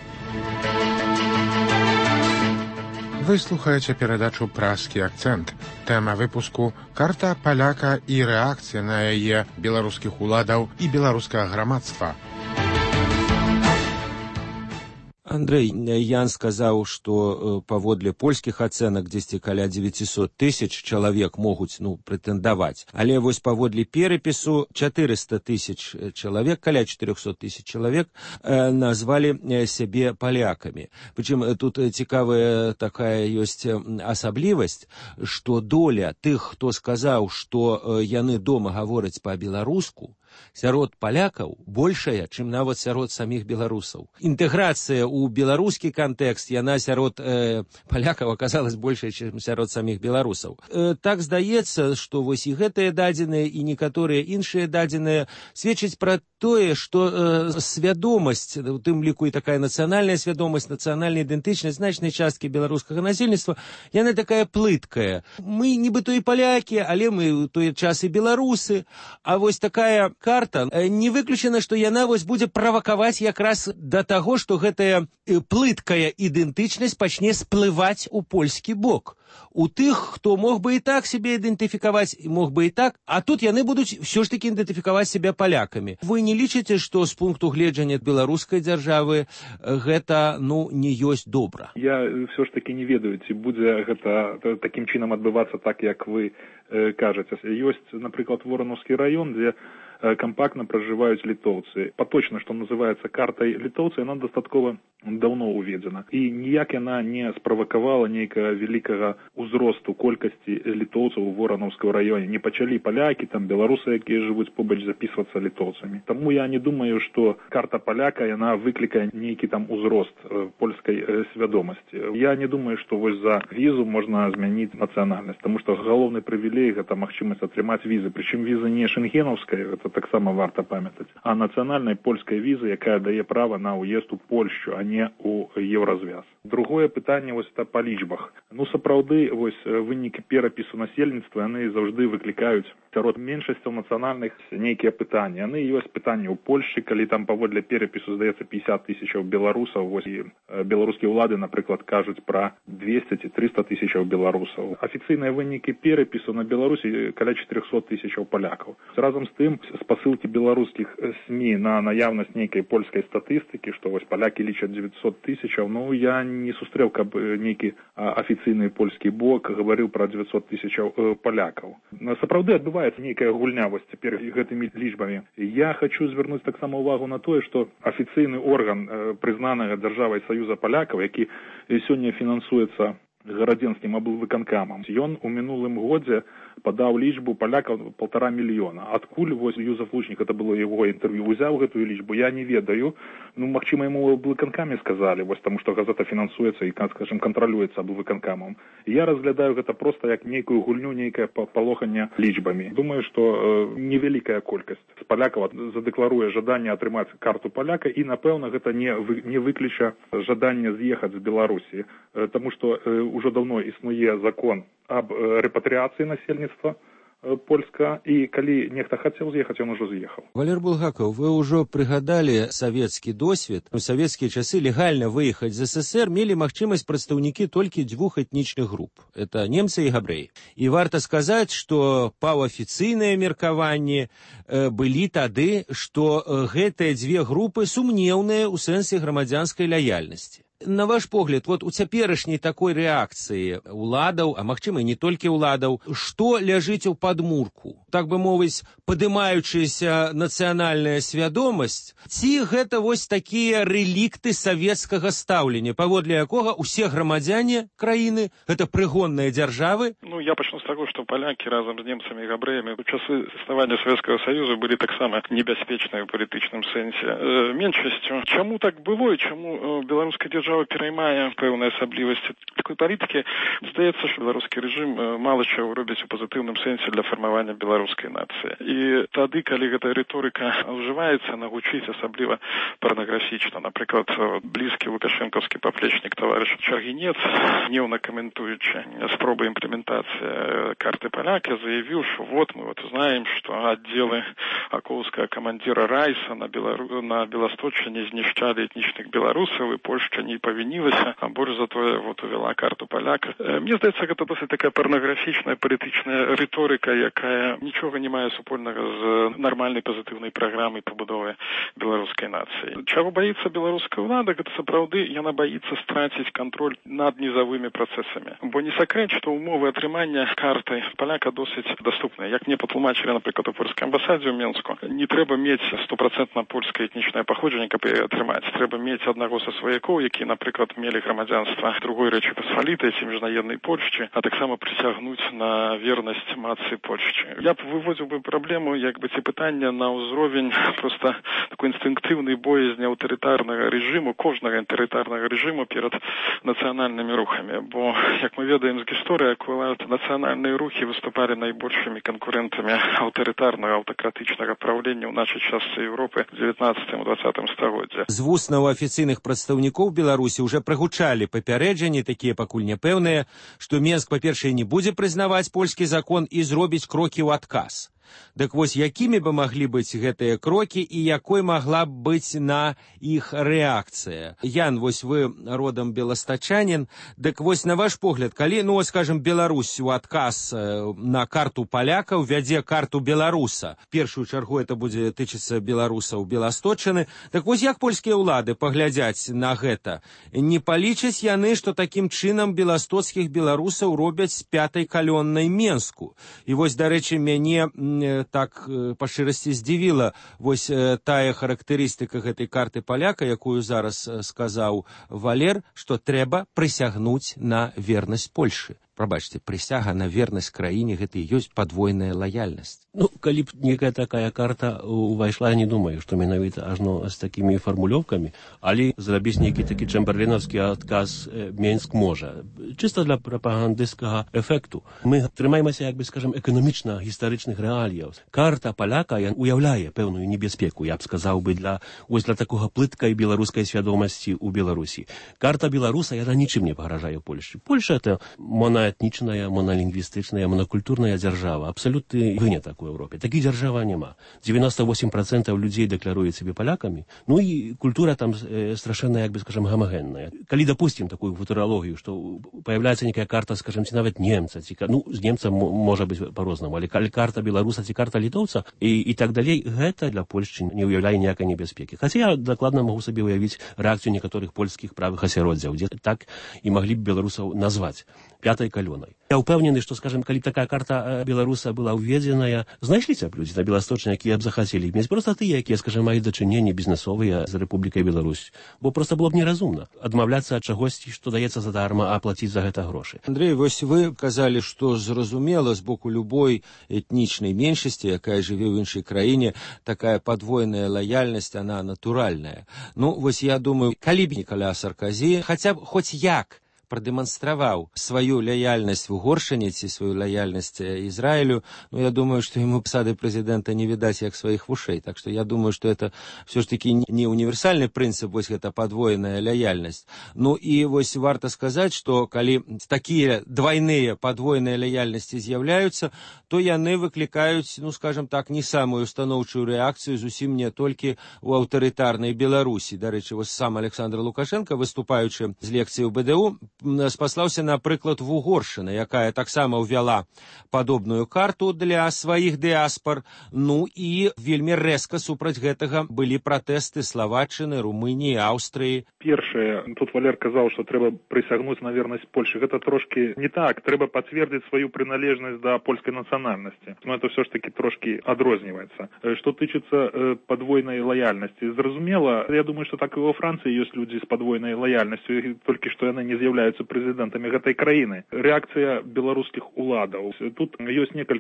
Вы слухаеце перадачу «Празкі акцэнт». Тэма выпуску «Карта паляка і рэакцыя на яе беларускіх уладаў і беларускага грамадства». Андрей, Ян сказаў, што паводле польскіх ацэнак дзесьці каля 900 тысяч чалавек могуць прэтэндаваць. Але вось паводле перапісу 400 тысяч чалавек, каля 400 тысяч чалавек назвалі сябе палякамі. Прычым тут цікавая такая ёсць асаблівасць, што доля тых, хто сказаў, што яны дома гавораць па-беларуску, сярод палякаў большая, чым нават сярод саміх беларусаў. Інтэграцыя ў беларускі кантэкст, яна сярод палякаў аказалась большая, чым сярод саміх беларусаў. Так здаецца, што вось і гэтыя дадзеныя, і некаторыя іншыя дадзеныя сведчаць пра тое, што свядомасць, у тым ліку і такая нацыянальная свядомасць, нацыянальная ідэнтычнасць значнай часткі беларускага насельніцтва, яна такая плыткая. Мы нібыто і палякі, але мы ў той час і беларусы, а вось такая карта, не выключана, што яна вось будзе правакаваць якраз да таго, што гэтая плыткая ідэнтычнасць пачне сплываць у польскі бок. У тых, хто мог бы і так сябе ідэнтыфікаваць, мог бы і так, а тут яны будуць ўсё ж такі ідэнтыфікаваць сябе палякамі. Вы не лічыце, што з пункту гледжання беларускай дзяржавы гэта, не ёсць добра? Я ўсё ж такі не ведаю, ці будзе гэта такім чынам адбывацца так, як вы кажаце. Ёсць, напрыклад, Воронаўскі раён, дзе компактно проживают литовцы. Поточно, что называется картой литовцы, она достаткова давно уведена. И ніяк яна не справакавала нейкага великага узросту колькасці літоўцаў у Воронаўскім раёне. Не пачалі палякі, там беларусы, якія жывуць побач, записываться літоўцамі. Таму я не думаю, что карта паляка, яна выклікае нейкі там узрост польскай свядомасці. Я не думаю, что вось за візу можна змяніць нацыянальнасць, тому что галоўны прывілей гэта магчымасць атрымаць візы. Прычым віза не шенгенаўская, это таксама варта памятаць, а нацыянальная польская віза, якая дае права на уезд у Польшчу, а не у Еўразвяз. Другое пытанне вось па лічбах. Сапраўды, вось вынікі перапісу насельніцтва, яны заўжды выклікаюць сярод меншасцяў нацыянальных нейкія пытанні. Яны ёсць пытанні ў Польшчы, калі там паводле перапісу здаецца 50 тысячаў беларусаў, вось і беларускія ўлады, напрыклад, кажуць пра 200 ці 300 тысячаў беларусаў. Афіцыйныя вынікі перапісу на Беларусі каля 400 тысячаў палякаў. Разам з тым, спасылкі беларускіх СМІ на наяўнасць нейкай польскай статыстыкі, што вось палякі лічаць 900 тысячаў, я не сустрэў, каб нейкі афіцыйны польскі бок гаварыў пра 900 тысячаў палякаў. Сапраўды адбываецца нейкая гульня вось цяпер гэтымі лічбамі. Я хочу звярнуць таксама ўвагу на тое, што афіцыйны орган прызнанага дзяржавай Саюза палякаў, які сёння фінансуецца гарадзенскім аблвыканкамам, ён у мінулым годзе падаў лічбу палякаў 1,5 мільёна. Адкуль вось Юзеф Лучнік, это было яго інтэрв'ю, узяў гэтую лічбу, я не ведаю. Магчыма, яму аблвыканкамі сказалі, вось таму што газета фінансуецца і, скажем, кантралюецца аблвыканкамам. Я разглядаю гэта проста як нейкую гульню, нейкае палоханне лічбамі. Думаю, што невялікая колькасць з палякаў задэкларуе жаданне атрымаць карту паляка, і, напэўна, гэта не выключа жаданне з'ехаць з Беларусі, таму што ўжо даўно існуе закон аб рэпатрыяцыі насельніцтва польска, і калі нехта хацеў з'ехаць, ён ужо з'ехаў. Валер Булгакаў, вы ўжо прыгадалі савецкі досвед. У савецкія часы легальна выехаць з СССР мелі магчымасць прадстаўнікі толькі дзвюх этнічных груп. Это немцы і габрэі. І варта сказаць, што паўафіцыйныя меркаванні былі тады, што гэтыя дзве групы сумнеўныя ў сэнсе грамадзянскай лаяльнасці. На ваш погляд, вот у цяперашняй такой рэакцыі уладаў, а магчыма і не толькі уладаў, што ляжыць у падмурку? Так бы мовіць, падымаючаяся нацыянальная свядомасць, ці гэта вось такія рэлікты савецкага стаўлення, паводле якога ўсе грамадзяне краіны гэта прыгонныя дзяржавы? Я пачну з таго, што палякі разам з немцамі і габрэямі у часы заснавання Савецкага Саюза былі таксама небяспечныя ў палітычным сэнсе меншасцю. Чаму так было і чаму беларуская дзяржава дзяржава пераймае пэўныя асаблівасці такой палітыкі, здаецца, што беларускі рэжым мала чаго робіць у пазітыўным сэнсе для фармавання беларускай нацыі. І тады, калі гэтая рыторыка ўжываецца, она гучыць асабліва парнаграфічна. Напрыклад, блізкі лукашэнкаўскі паплечнік таварыш Чаргінец, гневна каментуючы спробы імплементацыі карты паляка, заявіў, што вот мы знаем, што аддзелы акоўскага камандзіра Райса на Беласточчыне знішчалі этнічных беларусаў, і Польшча не павінілася, а больш за тое увяла карту паляка. Мне здаецца, гэта досыць такая парнаграфічная палітычная рыторыка, якая нічога не мае супольнага з нармальнай пазітыўнай праграмай пабудовы беларускай нацыі. Чаго баіцца беларуская ўлада, гэта сапраўды яна баіцца страціць кантроль над нізавымі працэсамі. Бо не сакрэт, што ўмовы атрымання карты паляка досыць даступныя. Як мне патлумачылі, напрыклад, у польскай амбасадзе ў Менску, не трэба мець 100% польскае этнічнае паходжанне, каб яе атрымаць. Трэба мець аднаго са сваякоў, які, напрыклад, мелі грамадзянства другой Рэчы Пасвалітай ці міжнароднай Польшчы, а таксама прысягнуць на вернасць мацы Польшчы. Я б выводзіў бы праблему, ці пытання на ўзровень проста такой інстынктыўнай боязні аўтарытарнага рэжыму, кожнага аўтарытарнага рэжыму перад нацыянальнымі рухамі. Бо, як мы ведаем з гісторыі, акурат нацыянальныя рухі выступалі найбольшымі канкурэнтамі аўтарытарнага, аўтакратычнага праўлення ў нашай частцы Еўропы ў 19-20 стагоддзі. З вуснаў афіцыйных прадстаўнікоў Беларусі ўжо прагучалі папярэджанні, такія пакуль няпэўныя, што Менск, па-першае, не будзе прызнаваць польскі закон і зробіць крокі ў адказ. Дык вось якімі бы маглі быць гэтыя крокі і якой магла б быць на іх рэакцыя? Ян, вось вы родам беластачанін, дык вось на ваш погляд, калі, скажем, Беларусь у адказ на карту паляка ўвядзе карту беларуса, в першую чаргу это будзе тычыцца беларусаў Беласточчыны, так вось як польскія ўлады паглядзяць на гэта? Не палічаць яны, што такім чынам беластоцкіх беларусаў робяць з пятай калённай Менску? І вось, дарэчы, мяне так па шчырасці здзівіла вось тая характарыстыка гэтай карты паляка, якую зараз сказаў Валер, што трэба прысягнуць на вернасць Польшы. Прабачце, прысяга на вернасць краіне гэта і ёсць падвойная лаяльнасць. Калі б некая такая карта увайшла, я не думаю, што менавіта ажно з такімі фармулёўкамі, але зрабіць нейкі такі чэмберленаўскі адказ Менск можа. Чыста для прапагандысцкага эфекту. Мы трымаемся, скажем, эканамічна-гістарычных рэаліяў. Карта паляка уяўляе пэўную небяспеку, я б сказаў бы, для такога плыткай беларускай свядомасці ў Беларусі. Карта беларуса, яна нічым не пагражае Польшчы. Польша — это монаэтнічная, монолінгвістычная, монакультурная дзяржава. Абсалютны вынятак у Европе. Такіх дзяржава няма. 98% людзей дэкларуюць сябе палякамі. І культура там страшэнна, скажем, гамагенная. Калі допустим такую футурологію, што появляецца некая карта, скажем, ці нават немца, з немца можа быць по-рознаму, але калі карта беларуса ці карта літоўца і так далей, гэта для Польшчы не ўяўляе ніякай небяспекі. Хаця я дакладна магу сабе ўявіць рэакцыю некаторых польскіх правых асяроддзяў, дзе так і маглі б беларусаў назваць пятай калёнай. Я ўпэўнены, што, скажем, калі такая карта беларуса была ўведзеная, знайшліся б людзі на Беласточчыне, якія б захацелі мець проста тыя, якія, скажем, маюць дачыненні бізнесовыя з Рэпублікай Беларусь. Бо проста было б неразумна адмаўляцца ад чагосьці, што даецца задарма, а плаціць за гэта грошы. Андрей, вось вы казалі, што зразумела з боку любой этнічнай меншасці, якая жыве ў іншай краіне, такая падвойная лаяльнасць, она натуральная. Вось я думаю, калі б Нікаля Сарказі хаця б хоць як продемонстраваў сваю лояльнасць в Угоршыне ці сваю лояльнасць Израилю, я думаю, что ему посады президента не видать як своих вушей. Так что я думаю, что это все ж таки не универсальный принцип, вось гэта подвоенная лояльность. И вось варта сказать, что калі такие двойные подвойные лояльности з'яўляюцца, то яны выклікаюць, скажем так, не самую станоўчую реакцию зусім не толькі у аўтарытарнай Беларусі. Дарэчы, вось сам Александр Лукашенко, выступаючы з лекцыі ў БДУ, спаслаўся на прыклад Угоршчыны, якая таксама ўвяла падобную карту для сваіх дыаспор. І вельмі рэзка супраць гэтага былі пратэсты Словаччыны, Румыніі, Аўстрыі. Першае, тут Валер казаў, што трэба прысягнуць на вернасць Польшы. Гэта трошки не так. Трэба пацвердзіць сваю прыналежнасць да польскай нацыянальнасці. Это все ж таки трошки адрозніваецца. Што тычыцца падвойнай лаяльнасці, зразумела, я думаю, што так і во Францыі ёсць людзі з падвойнай лаяльнасцю, толькі што яны не з'яўляюцца прэзідэнтамі гэтай краіны. Рэакцыя беларускіх уладаў. Тут ёсць некалькі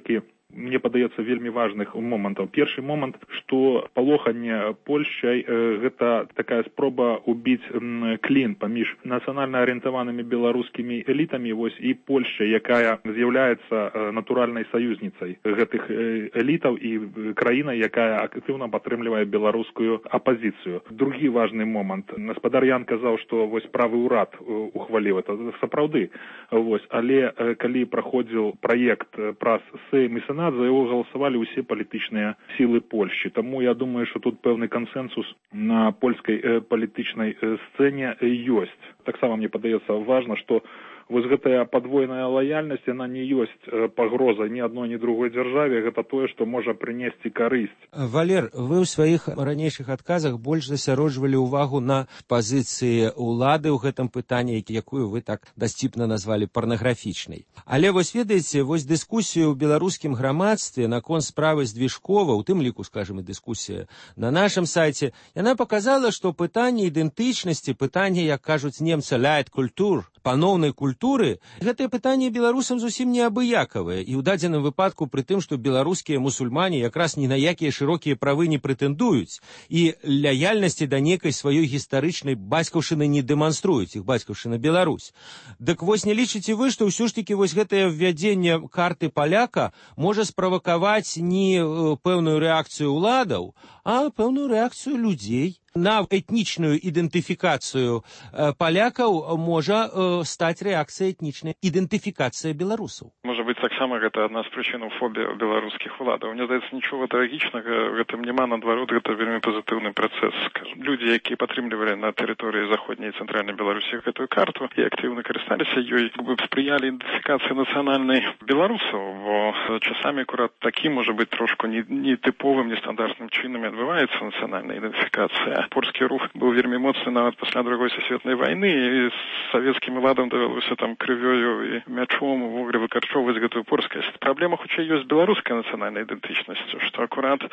мне падаецца вельмі важных момантаў. Першы момант, што палоханне Польшчай гэта такая спроба убіць клін паміж нацыянальна арыентаванымі беларускімі элітамі вось і Польшча, якая з'яўляецца натуральнай саюзніцай гэтых элітаў і краіна, якая актыўна падтрымлівае беларускую апазіцыю. Другі важны момант. Гаспадар Ян казаў, што вось правы ўрад ухваліў это сапраўды. Вось, але калі праходзіў праект праз Сейм і Сенат, за яго галасавалі ўсе палітычныя сілы Польшчы. Таму я думаю, што тут пэўны кансэнсус на польскай палітычнай сцэне ёсць. Таксама мне падаецца важна, што вось гэтая падвойная лаяльнасць, яна не ёсць пагрозай ні адной, ні другой дзяржаве, гэта тое, што можа прынесці карысць. Валер, вы ў сваіх ранейшых адказах больш засяроджвалі ўвагу на пазіцыі ўлады ў гэтым пытанні, якую вы так дасціпна назвалі парнаграфічнай. Але вось ведаеце, вось дыскусія ў беларускім грамадстве наконт справы Здвижкова, у тым ліку, скажем, і дыскусія на нашым сайце, яна паказала, што пытанне ідэнтычнасці, пытанне, як кажуць немцы, Leitkultur, паноўнай культуры, гэтае пытанне беларусам зусім не абыякавае. І ў дадзеным выпадку пры тым, што беларускія мусульмане якраз ні на якія шырокія правы не прэтэндуюць і лаяльнасці да некай сваёй гістарычнай бацькаўшчыны не дэманструюць, іх бацькаўшчына Беларусь. Дык вось не лічыце вы, што ўсё ж такі вось гэтае ввядзенне карты паляка можа справакаваць не пэўную рэакцыю ўладаў, а пэўную рэакцыю людзей? На этнічную ідэнтыфікацыю палякаў можа стаць рэакцыя этнічная ідэнтыфікацыя беларусаў. Можа быць, таксама гэта адна з прычынаў фобіі беларускіх уладаў. Мне здаецца, нічога трагічнага гэтым няма, наадварот, гэта вельмі пазітыўны працэс. Людзі, якія падтрымлівалі на тэрыторыі заходняй і цэнтральнай Беларусі гэтую карту і актыўна карысталіся ёй, спрыялі ідэнтыфікацыі нацыянальнай беларусаў, бо часамі акурат такі, можа быць, трошку нетыповым, нестандартным чынам адбываецца нацыянальная ідэнтыфікацыя. Польскі рух быў вельмі моцны нават пасля Другой сусветнай вайны, і з савецкім уладам давялося там крывёю і мячом увогуле выкарчоўваць гэтую польскасць. Праблема хутчэй ёсць беларускай нацыянальнай ідэнтычнасцю, што акурат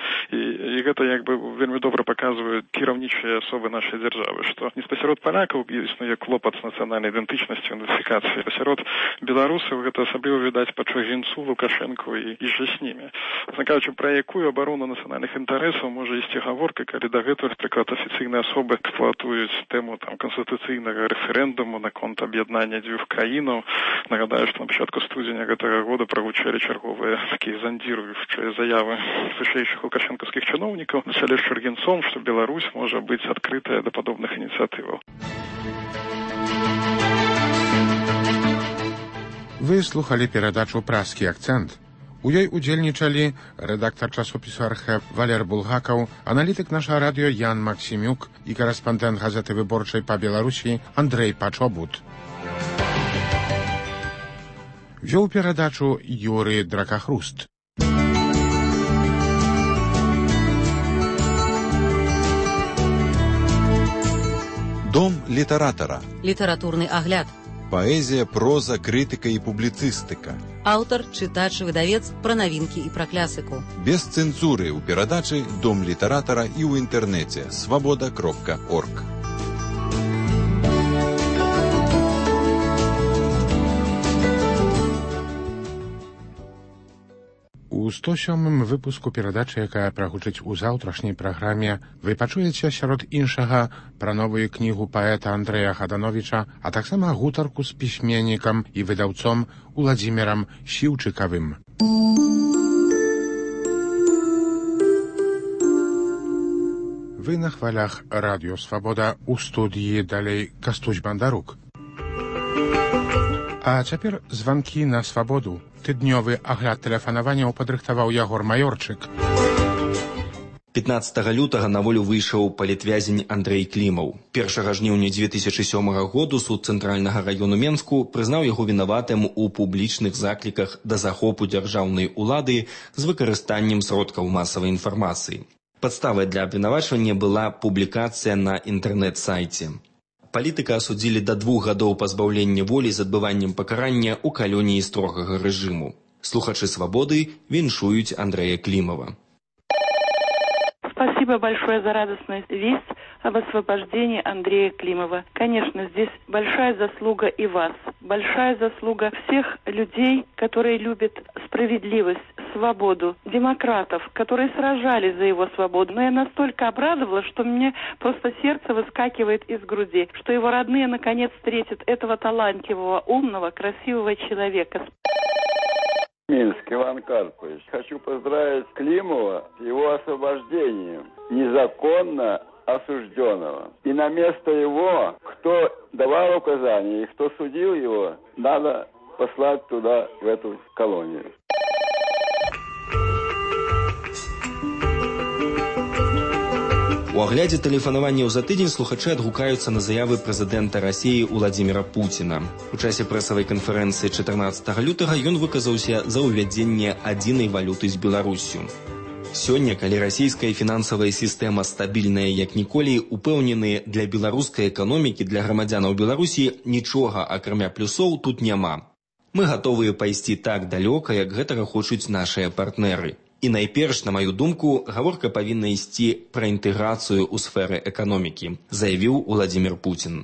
і гэта як бы вельмі добра паказваюць кіраўнічыя асобы нашай дзяржавы, што не пасярод палякаў існуе клопат з нацыянальнай ідэнтычнасцю, ідэнтыфікацыяй. Пасярод беларусаў гэта асабліва відаць па Чагінцу, Лукашэнку і же з німі. Кажучы, пра якую абарону нацыянальных інтарэсаў можа ісці гаворка, калі дагэтуль, напрыклад, афіцыйныя асобы эксплуатуюць тэму канстытуцыйнага рэферэндуму наконт аб'яднання дзвюх краінаў. Нагадаю, што на пачатку студзеня гэтага года прагучалі чарговыя такія зандзіруючыя заявы вышэйшых лукашэнкаўскіх чыноўнікаў на чале з Чаргінцом, што Беларусь можа быць адкрытая да падобных ініцыятываў. Вы слухалі перадачу «Праскі акцэнт». У ёй удзельнічалі рэдактар часопісу «Архэв» Валер Булгакаў, аналітык нашага радыё Ян Максімюк і карэспандэнт газеты «Выборчай» па Беларусі Андрэй Пачобут. Вёў перадачу Юрый Дракахруст. Дом літаратара. Літаратурны агляд. Паэзія, проза, крытыка і публіцыстыка. Аўтар, чытач, выдавец пра навінкі і пра класіку. Без цэнзуры ў перадачы «Дом літаратара» і ў інтэрнэце свабода.орг. У 107-м выпуску перадачы, якая прагучыць у заўтрашняй праграме, вы пачуеце сярод іншага пра новую кнігу паэта Андрэя Хадановіча, а таксама гутарку з пісьменнікам і выдаўцом Уладзімірам Сіўчыкавым. Вы на хвалях радыё «Свабода», у студыі далей Кастусь Бандарук. А цяпер званкі на свабоду. Тыднёвы агляд тэлефанаванняў падрыхтаваў Ягор Маёрчык. 15 лютага на волю выйшаў палітвязень Андрэй Клімаў. 1 жніўня 2007 году суд цэнтральнага раёну Менску прызнаў яго вінаватым у публічных закліках да захопу дзяржаўнай улады з выкарыстаннем сродкаў масавай інфармацыі. Падставай для абвінавачвання была публікацыя на інтэрнэт-сайце. Палітыка асудзілі да 2 гадоў пазбаўлення волі з адбываннем пакарання ў калоніі строгага рэжыму. Слухачы «Свободы» віншуюць Андрэя Климова. Спасибо большое за радостную весть об освобождении Андрея Климова. Конечно, здесь большая заслуга и вас. Большая заслуга всех людей, которые любят справедливость, свободу демократов, которые сражались за его свободу. Но я настолько обрадовалась, что мне просто сердце выскакивает из груди, что его родные наконец встретят этого талантливого, умного, красивого человека. Минск, Иван Карпович. Хочу поздравить Климова с его освобождением незаконно осужденного. И на место его, кто давал указания и кто судил его, надо послать туда, в эту колонию. У аглядзе тэлефанаванняў за тыдзень слухачы адгукаюцца на заявы прэзідэнта Расіі Уладзіміра Пуціна. У часе прэсавай канферэнцыі 14 лютага ён выказаўся за ўвядзенне адзінай валюты з Беларуссю. Сёння, калі расійская фінансавая сістэма стабільная як ніколі, упэўнены, для беларускай эканомікі, для грамадзянаў Беларусі нічога, акрамя плюсоў, тут няма. Мы гатовыя пайсці так далёка, як гэтага хочуць нашыя партнеры. І найперш, на маю думку, гаворка павінна ісці пра інтэграцыю ў сферы эканомікі, заявіў Уладзімір Пуцін.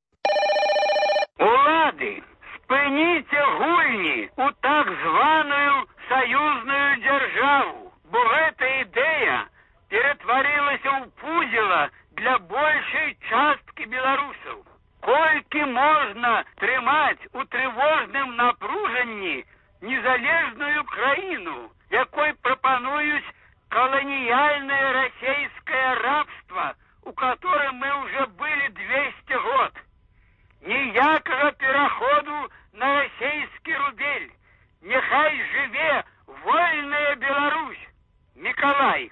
Улады, спыніце гульні ў так званую саюзную дзяржаву, бо гэта ідэя ператварылася ў пудзіла для большай часткі беларусаў. Колькі можна трымаць у трывожным напружанні незалежную краіну, якой прапануюць колониальное российское рабство, у которым мы уже были 200 год. Ніякага пераходу на российский рубель. Нехай живе вольная Беларусь. Николай.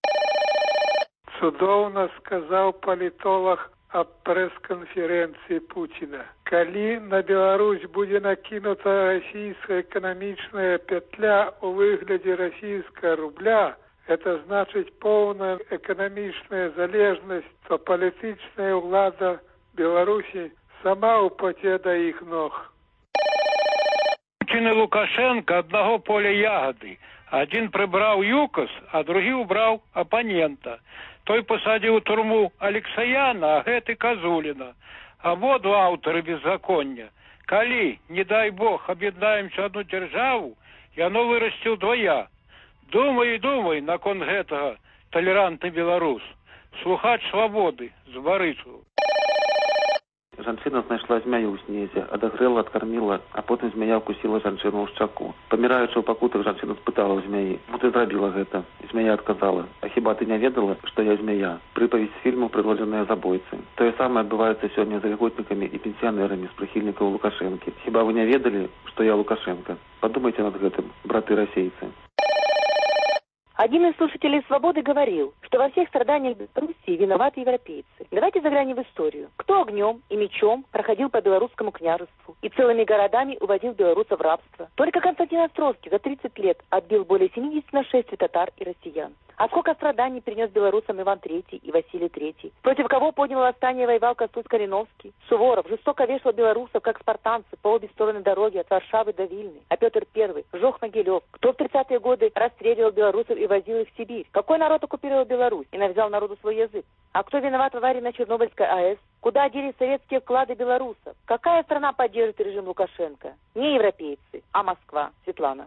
Цудоўна сказал политолог об пресс-конференции Путина. Калі на Беларусь будзе накинута российская экономичная петля у выгляде российского рубля, это значит полная экономичная залежность, то политичная влада Беларуси сама упадет до их ног. Путин и Лукашенко одного поля ягоды. Один прибрал ЮКОС, а другий убрал оппонента. Той посадил в турму Алексаяна, а гэты Козулина. Абодва аўтары беззаконня. Калі, не дай Бог, аб'яднаемся одну дзяржаву, яно вырасце ўдвая. Думай наконт гэтага, толерантны беларус. Слухач свабоды з Барысу. Жанчына знайшла змяю ў снезе, адагрэла, адкарміла, а потым змяя ўкусіла жанчыну ў шчаку. Паміраючы ў пакутах, жанчына спытала ў змяі: «Ну ты зрабіла гэта?» Змяя адказала: «А хіба ты не ведала, што я змяя?» Прыпаведь з фільму «Прыгложаныя забойцы». Тое самае адбываецца сёння з льготнікамі і пенсіянерамі з прыхільнікаў Лукашэнкі. Хіба вы не ведалі, што я Лукашенко? Подумайте над гэтым, браты расейцы. Один из слушателей «Свободы» говорил, что во всех страданиях Белоруссии виноваты европейцы. Давайте заглянем в историю. Кто огнем и мечом проходил по белорусскому княжеству и целыми городами уводил белорусов в рабство? Только Константин Островский за 30 лет отбил более 70 нашествий татар и россиян. А сколько страданий принес белорусам Иван III и Василий III? Против кого поднял восстание и воевал Костусь-Калиновский? Суворов жестоко вешал белорусов, как спартанцы, по обе стороны дороги от Варшавы до Вильны. А Петр I сжег Могилев. Кто в 30-е годы расстреливал белорусов и возил их в Сибирь? Какой народ оккупировал Беларусь и навязал народу свой язык? А кто виноват в аварии на Чернобыльской АЭС? Куда делись советские вклады белорусов? Какая страна поддерживает режим Лукашенко? Не европейцы, а Москва. Светлана.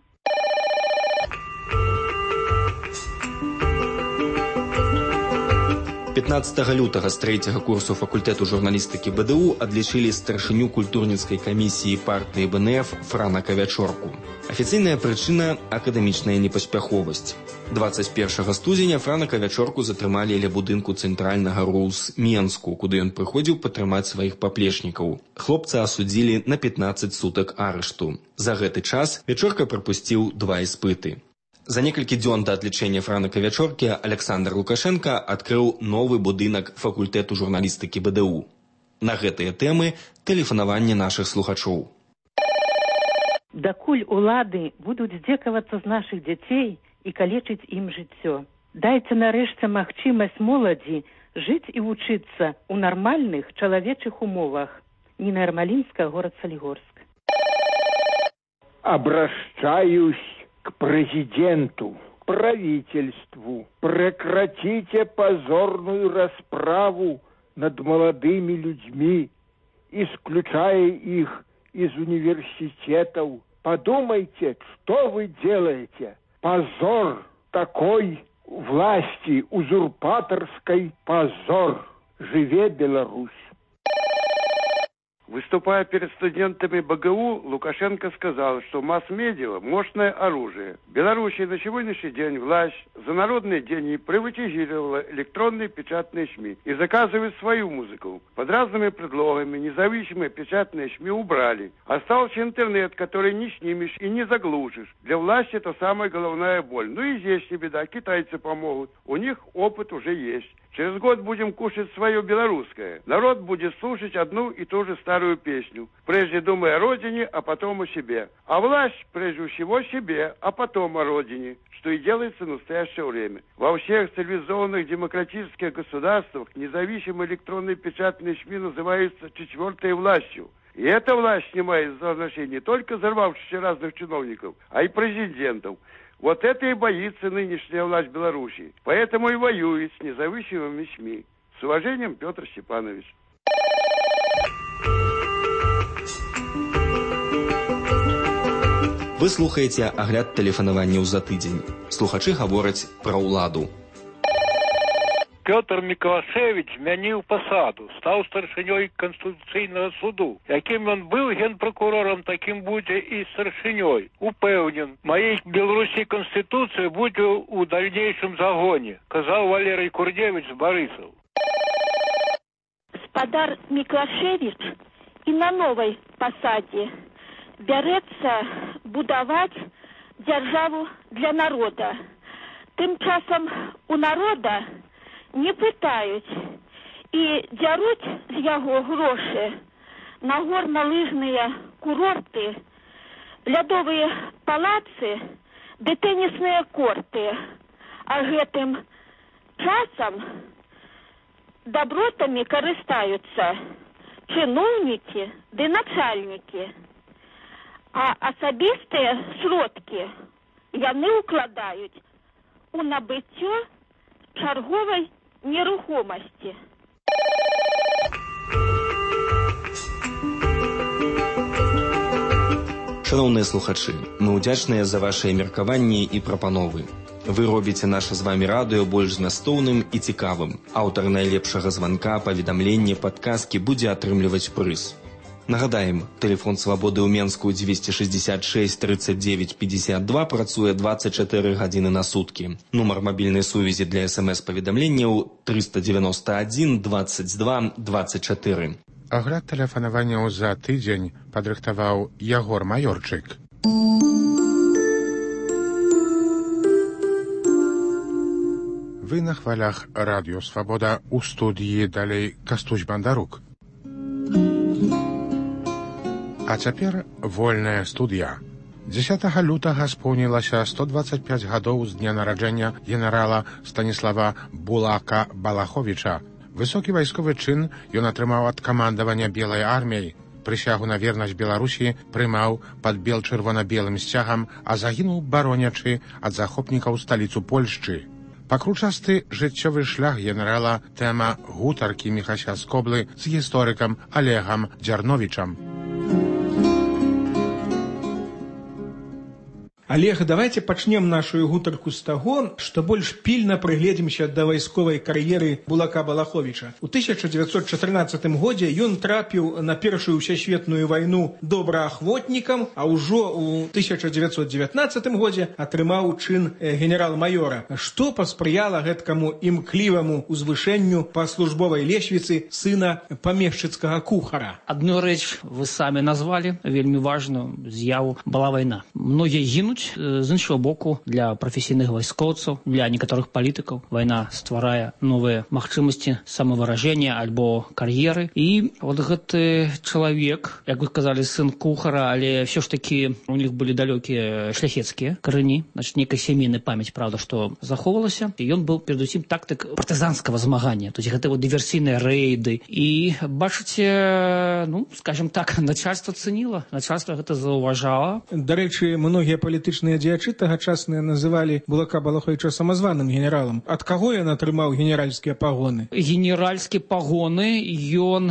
15 лютага з 3-го курсу факультэту журналістыкі БДУ адлічылі старшыню культурніцкай камісіі партыі БНФ Франака Вячорку. Афіцыйная прычына – акадэмічная непаспяховасць. 21 студзеня Франака Вячорку затрымалі ля будынку цэнтральнага РУС Менску, куды ён прыходзіў падтрымаць сваіх паплечнікаў. Хлопца асудзілі на 15 сутак арышту. За гэты час Вячорка прапусціў 2 іспыты. За некалькі дзён да адлічэння Франака Вячоркі Александр Лукашенко адкрыў новы будынак факультэту журналістыкі БДУ. На гэтыя тэмы тэлефанаванне нашых слухачоў. Дакуль улады будуць здзекавацца з нашых дзяцей і калечыць ім жыццё. Дайце нарэшце магчымасць моладзі жыць і вучыцца ў нармальных чалавечых умовах. Ніна Ярмалінская, горад Солигорск. Обращаюсь к президенту, правительству. Прекратите позорную расправу над молодыми людьми, исключая их из университетов. Подумайте, что вы делаете. Позор такой власти узурпаторской, позор. Живе Беларусь. Выступая перед студентами БГУ, Лукашенко сказал, что масс-медиа – мощное оружие. В Беларуси на сегодняшний день власть за народные деньги приватизировала электронные печатные СМИ и заказывает свою музыку. Под разными предлогами независимые печатные СМИ убрали. Остался интернет, который не снимешь и не заглушишь. Для власти это самая головная боль. Ну и здесь не беда, китайцы помогут. У них опыт уже есть. Через год будем кушать свое белорусское. Народ будет слушать одну и ту же старую песню. Прежде думая о родине, а потом о себе. А власть прежде всего себе, а потом о родине. Что и делается в настоящее время. Во всех цивилизованных демократических государствах независимые электронные печатные СМИ называются четвертой властью. И эта власть снимает за значение не только взорвавшихся разных чиновников, а и президентов. Вот это и боится нынешняя власть Беларуси. Поэтому и воюет с независимыми СМИ. С уважением, Петр Степанович. Вы слухаеце агляд тэлефанаванняў за тыдзень. Слухачы гавораць пра ўладу. Пётр Міклашевіч змяніў пасаду, стаў старшынёй Канстытуцыйнага суду. Якім ён быў генпракурорам, такім будзе і старшынёй. Упэўнен, маёй беларускай канстытуцыі будзе ў дальнейшым загоне, казаў Валерый Курдевіч з Барысаў. Гаспадар Міклашевіч і на новай пасадзе бярэцца будаваць дзяржаву для народа. Тым часам у народа не пытаюць і дзяруць з яго грошы на горна-лыжныя курорты, лядовыя палацы ды тэнісныя корты. А гэтым часам добротамі карыстаюцца чыноўнікі ды начальнікі, а асабістыя сродкі яны ўкладаюць у набыццё чарговай нерухомасці. Шановныя слухачы, мы ўдзячныя за вашыя меркаванні і прапановы. Вы робіце наша з вамі радыё больш змястоўным і цікавым. Аўтар найлепшага званка, паведамлення, падказкі будзе атрымліваць прыз. Нагадаем, тэлефон Свабоды ў Менску 266 39 52 працуе 24 гадзіны на суткі. Нумар мабільнай сувязі для СМС-паведамленняў 391 22 24. Агляд тэлефанаванняў за тыдзень падрыхтаваў Ягор Маёрчык. Вы на хвалях радыё Свабода, у студіі далей Кастусь Бандарук. А цяпер вольная студыя. 10 лютага споўнілася 125 гадоў з дня нараджэння генерала Станіслава Булака Балаховіча. Высокі вайсковы чын ён атрымаў ад камандавання Белай арміяй. Прысягу на вернасць Беларусі прымаў пад бел-чырвона-белым сцягам, а загінуў баронячы ад захопнікаў сталіцу Польшчы. Пакручасты жыццёвы шлях генерала тэма гутаркі Міхася Скоблы з гісторыкам Олегам Дзярновічам. Олег, давайте пачнем нашу гутарку з таго, што больш пільна прыгледзімся да вайсковай кар'еры Булака Балаховіча. У 1914 годзе ён трапіў на Першую ўсесветную вайну добраахвотнікам, а ўжо ў 1919 годзе атрымаў чын генерал-маёра, што паспрыяла гэткаму імкліваму узвышэнню па службовай лесвіцы сына памешчыцкага кухара. Одну рэч вы самі назвалі, вельмі важную з'яву, была вайна. Многія гінуць. З іншого боку, для прафесійных вайскоўцаў, для некаторых палітыкаў вайна стварае новыя магчымасці самавыражэння альбо кар'еры. І вот гэты чалавек, як вы сказалі, сын кухара, але все ж таки у них былі далёкія шляхецкія карэні, значит, некая сямейная памяць, правда, што захоўвалася. І ён быў перадусім тактык партызанскага змагання, то есть гэта вот дыверсійныя рэйды. І бачыце, ну, скажем так, начальство цэніла, начальство гэта заўважала. Дарэчы, многія палітыкі палітычныя дзеячы тагачасныя называлі Булака Балаховіча самазваным генералам. Ад каго ён атрымаў генеральскія пагоны? Генеральскія пагоны ён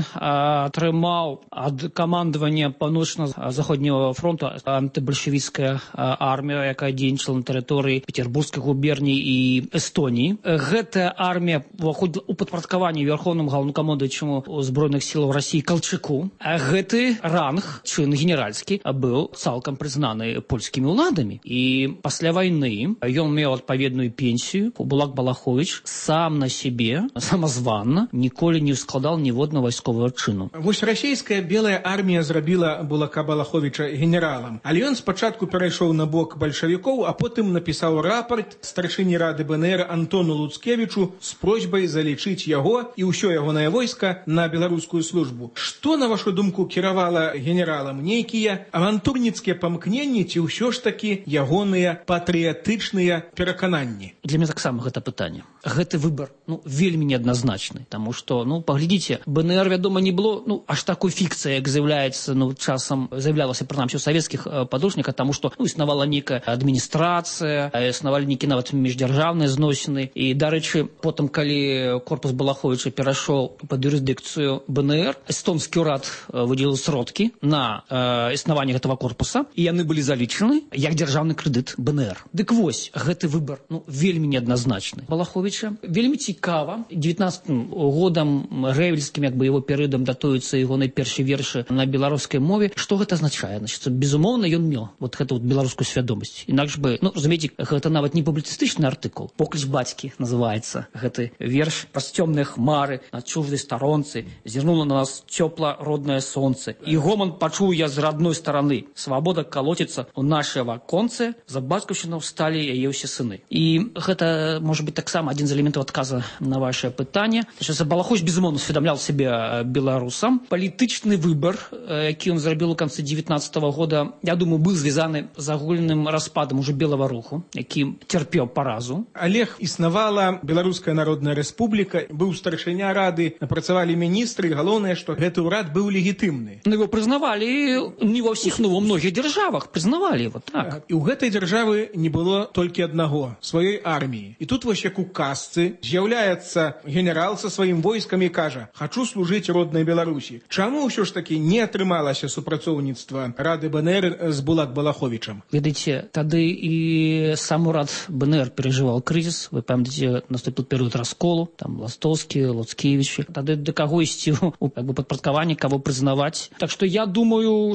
атрымаў ад камандавання Паўночна-заходняга фронту антыбальшавіцкая армія, якая дзейнічала на тэрыторыі Петербургскай губерніі і Эстоніі. Гэтая армія уваходзіла ў падпарадкаванне верхоўнаму галоўнакамандуючаму збройных сілаў Расіі Калчыку. Гэты ранг, чын генеральскі, быў цалкам прызнаны польскімі ўладамі. І пасля вайны ён меў адпаведную пенсію. Булак Балаховіч сам на сябе, самазванна, ніколі не складаў ніводнага вайсковага чыну. Вось расійская белая армія зрабіла Булака Балаховіча генералам. Але ён спачатку перайшоў на бок бальшавікоў, а потым напісаў рапарт старшыні рады БНР Антону Луцкевічу з просьбай залічыць яго і ўсё ягонае войска на беларускую службу. Што, на вашу думку, кіравала генералам? Нейкія авантурніцкія памкненні ці ўсё ж такі ягоныя патрыятычныя перакананні? Для мяне таксама гэта пытанне. Гэты выбар вельмі неадназначны, таму што, паглядзіце, БНР, вядома, не было аж такой фікцыі, як з'яўляецца, часам з'яўлялася, прынамсі, у савецкіх падручніках, таму што існавала нейкая адміністрацыя, існавалі нейкія нават міждзяржаўныя зносіны. І, дарэчы, потым, калі корпус Балаховіча перайшоў пад юрысдыкцыю БНР, эстонскі ўрад выдзеліў сродкі на існаванне гэтага корпуса, і яны былі залічаны як дзяржаўны крэдыт БНР. Дык вось, гэты выбар вельмі неадназначны. Балаховіча вельмі цікава. 19 годам рэвельскім, яго перыядам датуюцца яго найпершыя вершы на беларускай мове. Што гэта азначае? Безумоўна, ён меў гэту беларускую свядомасць. Інакш бы, разумееце, гэта нават не публіцыстычны артыкул. «Покліч бацькі» называецца гэты верш. Праз цёмныя хмары на чуждай старонцы зірнула на нас цёпла роднае сонце. І гоман пачуў я з родной стараны. Свабода калоціцца ў нашае ваконцы, за бацькаўшчыну сталі яе ўсе сыны. І гэта, можа быць, таксама адзін з элементаў адказа на вашае пытанне. Балаховіч, безумоўна, усведамляў сябе беларусам. Палітычны выбар, які ён зрабіў у канцы 19-го года, я думаю, быў звязаны з агульным распадам уже белага руху, які цярпеў паразу. Олег, існавала Беларуская народная рэспубліка, быў старшыня рады, працавалі міністры, галоўнае, што гэты ўрад быў легітымны. Его прызнавалі не ва ўсіх, но во многіх дзяржавах прызнавалі. Так. І ў гэтай дзяржавы не было толькі аднаго, сваёй арміі. І тут вось як у казцы з'яўляецца генерал са сваім войскам і кажа: «Хачу служыць роднай Беларусі». Чаму ўсё ж такі не атрымалася супрацоўніцтва рады БНР з Булак Балаховічам? Ведаеце, тады і сам урад БНР переживал кризис. Вы памятаеце, наступил перыяд расколу, там Ластовскі, Луцкевічы. Тады да каго ісці у падпарадкаванне, каго прызнаваць. Так што я думаю,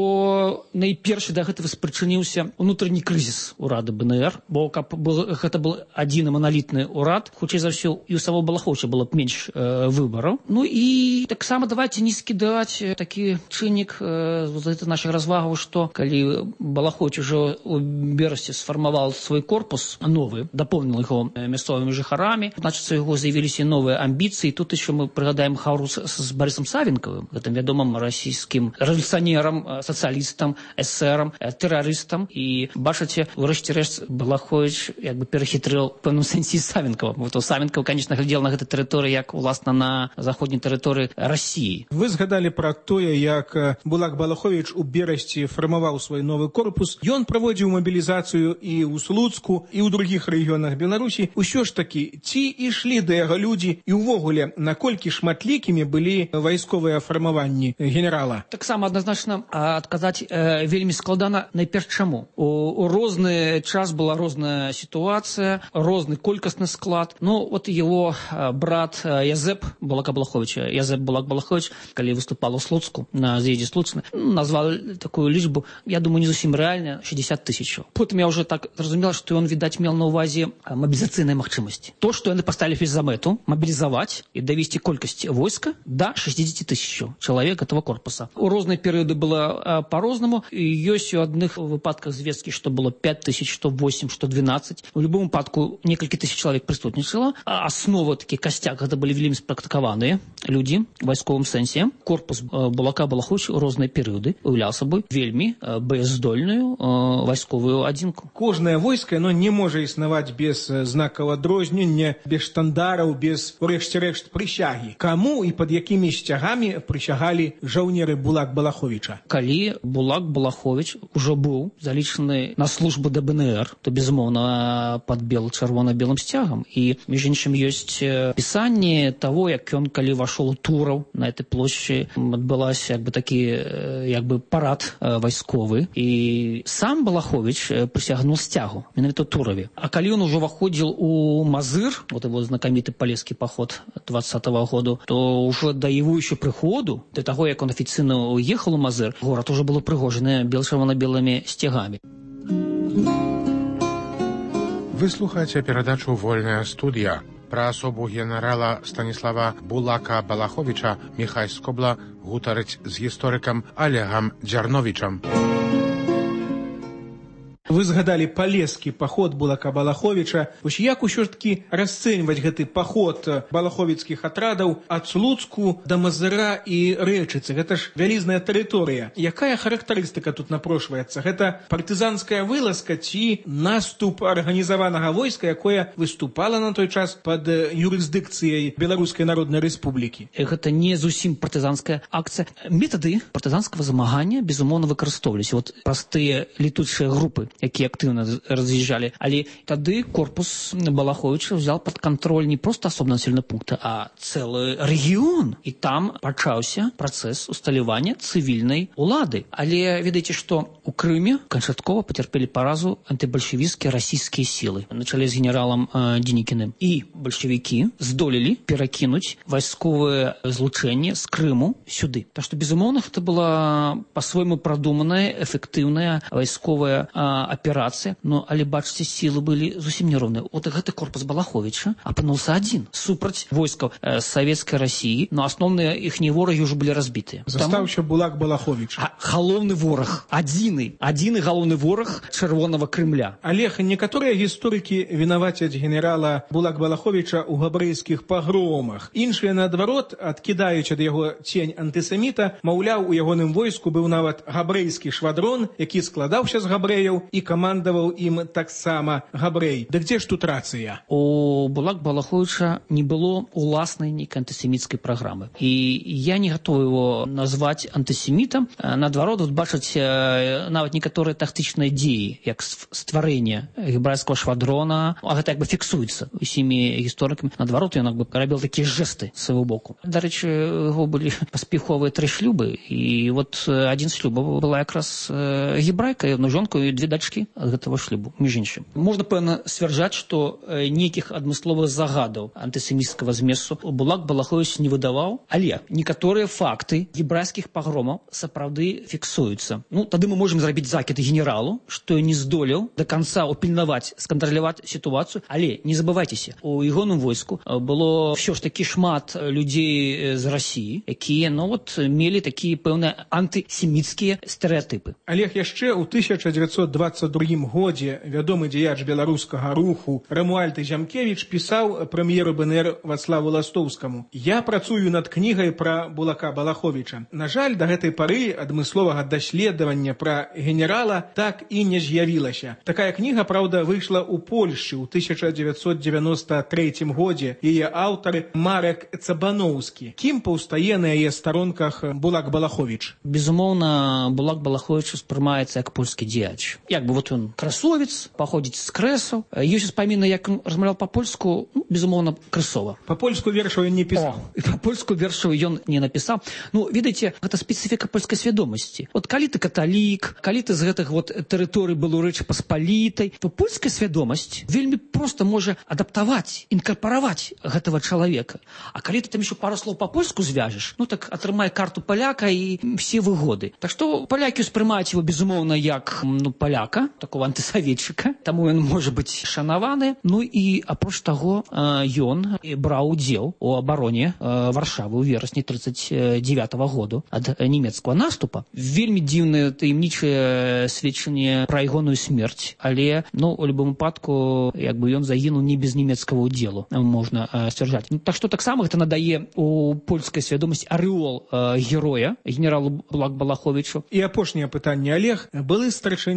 што найперш да гэтага спрычыніўся унутрэнні крызіс урада БНР, бо каб гэта был адзіны маналітны урад, хутчэй за ўсё і у самого Балаховіча было б менш выбараў. І таксама давайте не скідаць такі чыннік з нашых развагаў, што калі Балаховіч ужо у берасці сфармаваў свой корпус новы, дапоўніў яго мясцовымі жыхарамі, значыцца, яго з'явіліся новыя амбіцыі. Тут еще мы прыгадаем хаурус з Барысам Савенкавым, гэтым вядомым расійскім рэвалюцыянерам, сацыялістам, эсэрам, тэрарыстам. І бачыце, урэшце рэшт Балаховіч перахітрыў в пэўным сэнсе Савенкава. Савенкаў, конечно, глядзеў на гэтай тэрыторыі як, уласна, на заходняй тэрыторыі Расіі. Вы згадалі пра тое, як Булак Балаховіч у берасці фармаваў свой новы корпус. Ён праводзіў мабілізацыю і ў Слуцку, і ў другіх рэгіёнах Беларусі. Усё ж такі, ці ішлі да яго людзі, і ўвогуле, наколькі шматлікімі былі вайсковыя фармаванні генерала? Таксама адназначна адказаць вельмі складана. Найперш чаму? У розны час была розная сітуацыя, розны колькасны склад. Его брат Язэп Булака Балаховіча, Язэп Булак Балахович, калі выступал у Слуцку на з'ездзе Слуцна, назвал такую лічбу, я думаю, не зусім рэальна, 60 000. Потым я уже так зразумела, што ён, відаць, меў на ўвазе мабілізацыйныя магчымасці. То, што яны паставілі за мэту мабілізаваць і давесці колькасць войска да 60 000 чалавек этого корпуса. У розныя перыяды было по-рознаму. Ёсць у адных выпадках звесткі, што было 5 000, што 8, што 12. У любым выпадку некалькі тысяч чалавек прысутнічала. Аснова, такі касцяк, гэта былі вельмі спрактыкаваныя людзі в вайсковым сэнсе. Корпус Булака Балаховіча ў розныя перыяды уяўляў сабой вельмі баяздольную вайсковую адзінку. Кожнае войска, не можа існаваць без знакаў адрознення, без штандараў, без, урэшце рэшт, прысягі. Каму і пад якімі сцягамі прысягалі жаўнеры Булак Балаховіча? Калі Булак Балаховіч ужо быў залічаны запрошаны на службу да БНР, то, безумоўна, пад чырвона-белым сцягам. І, між іншым, ёсць пісанне того, як ён, калі вошел у Тураў, на этой площади адбылася такі парад вайсковы, і сам Балахович прысягнуў сцягу менавіта Тураве. А калі ён ужо выходзіў у Мазыр, вот его знакаміты палескі паход 20-го году, то уже до его еще приходу, до того, як он офіцыйна уехал у Мазыр, город уже был прыгожаны чырвона-белымі сцягамі. Вы слухаеце перадачу «Вольная студія». Пра асобу генерала Станіслава Булака Балаховича Міхай Скобла гутарыць з гісторыкам Олегам Дзярновічам. Вы згадалі палескі паход Булака Балаховича. Вось як усё ж такі расцэньваць гэты паход балаховіцкіх атрадаў ад Слуцку да Мазыра і Рэчыцы? Гэта ж вялізная тэрыторыя. Якая характарыстыка тут напрошваецца? Гэта партызанская вылазка ці наступ арганізаванага войска, якое выступала на той час пад юрысдыкцыяй Беларускай Народнай Рэспублікі? Гэта не зусім партызанская акцыя. Метады партызанскага замагання, безумоўна, выкарыстоўваліся. Вот простыя летучыя групы, якія актыўна раз'язджалі. Але тады корпус Балаховича взял под контроль не просто асобны населены пункт, а цэлы рэгіён. І там пачаўся працэс усталявання цывільнай улады. Але ведаеце, што у Крыме канчаткова пацярпелі паразу антыбальшавіцкія расійскія сілы на чале з генералам Дзенікіным. І бальшавікі здолелі перакінуць вайсковае злучэнне з Крыму сюды. Так што, безумоўна, гэта была па-свойму прадуманая, эфектыўная вайсковая аперацыя, но, але, бачыце, сілы былі зусім нероўныя. Вот гэты корпус Балаховича апынуўся адзін супраць войскаў савецкай Расіі, но асноўныя іхнія ворагі ўжо былі разбітыя. Застаўся Булак Балахович. Галоўны вораг, адзіны галоўны вораг Чырвонага Крымля. Олег, некаторыя гісторыкі вінавацяць генерала Булак Балаховича ў габрэйскіх пагромах. Іншыя, наадварот, адкідаюць ад яго цень антысеміта, маўляў, у ягоным войску быў нават габрэйскі швадрон, які складаўся з габрэяў і камандаваў ім таксама габрэй. Да дзе ж тут рацыя? У Булак Балаховича не было уласнай нейкай антысеміцкай праграмы. І я не гатовы его назваць антысемітам. Наадварот, вот бачаць нават некаторыя тактычныя дзеі, як стварэнне гебрайскага швадрона, а гэта фіксуецца усімі гісторыкамі. Наадварот, ён рабіў такія жэсты з свайго боку. Дарэчы, яго былі паспяховыя 3 шлюбы, і вот адзін з шлюбаў была якраз гебрайка, одну жонку і 2 дачкі ад гэтага шлюбу, між іншым. Можна, пэўна, сцвярджаць, што нейкіх адмысловых загадаў антысеміцкага зместу Булак Балахович не выдаваў, але некаторыя факты гебрайскіх пагромаў сапраўды фіксуюцца. Тады мы можам зрабіць закід генералу, што не здолеў да канца упільнаваць, скантраляваць сітуацыю, але не забывайцеся, у ягоным войску было ўсё ж такі шмат людзей з Расіі, якія, мелі такія пэўныя антысеміцкія стэрэатыпы. Олег, яшчэ ў 1922 годзе вядомы дзеяч беларускага руху Рамуальд Зямкевіч пісаў прэм'еру БНР Вацлаву Ластоўскаму: «Я працую над кнігай пра Булака Балаховича. На жаль, да гэтай пары адмысловага даследавання пра генерала так і не з'явілася. Такая кніга, праўда, выйшла ў Польшчы ў 1993 годзе. Яе аўтар Марек Цабаноўскі. Кім паўстае на яе старонках Булак Балахович?» Безумоўна, Булак Балахович успрымаецца як польскі дзеяч. Он красовец, паходзіць з Крэсу. Ёсць успаміны, як ён размаўляў па-польску, безумоўна, красова. Па-польску вершаў ён не пісаў. Па-польску вершаў ён не напісаў. Ведаеце, гэта спецыфіка польскай свядомасці. Калі ты каталік, калі ты з гэтых тэрыторый былой Рэчы Паспалітай, то польская свядомасць вельмі проста можа адаптаваць, інкарпараваць гэтага чалавека. А калі ты там еще пару слоў па-польску звяжаш, так атрымай карту паляка і все выгоды. Так што палякі ўспрымаюць его, безумоўна, як паляка, такого антысаветчыка, таму ён можа быць шанаваны. І апроч таго, ён браў удзел у абароне Варшавы ў верасні 1939 году ад нямецкага наступа. Вельмі дзіўнае таямнічае сведчанне пра ягоную смерць, але у любым выпадку ён загінуў не без нямецкага удзелу, можна сцвярджаць. Так што таксама гэта надае у польскай свядомасці арэол героя генералу Булак Балаховичу. І апошняе пытанне, Олег. Былы старшыня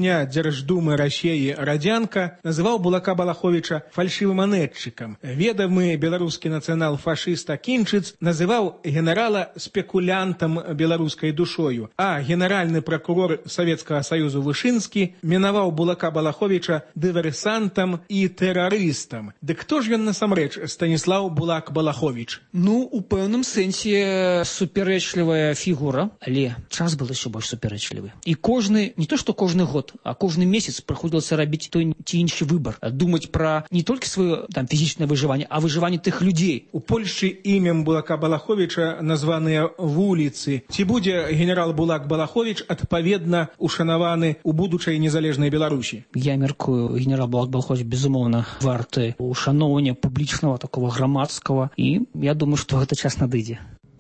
Держдумы Рассеі Радзянка называў Булака Балаховіча фальшывым манетчыкам. Ведамы беларускі нацыянал-фашыст Акінчыц называў генерала спекулянтам беларускай душою, а генеральны прокурор Савецкага Саюзу Вышынскі мінаваў Булака Балаховіча дыверсантам і тэрарыстам. Дык хто ж ён насамрэч Станіслаў Булак Балаховіч? Ну, у пэўным сэнсе супярэчлівая фігура, але час был яшчэ больш супярэчлівы. І кожны, не то што кожны год, а кожны месяц прыходзілася рабіць той ці іншы выбар, думаць пра не толькі сваё там фізічнае выжыванне, а выжыванне тых людзей. У Польшчы імем Булака Балаховіча названыя вуліцы. Ці будзе генерал Булак Балаховіч адпаведна ушанаваны ў будучай незалежнай Беларусі? Я мяркую, генерал Булак Балаховіч безумоўна варты ушановання публічнага, такого грамадскага, і я думаю, што гэта час надыдзе.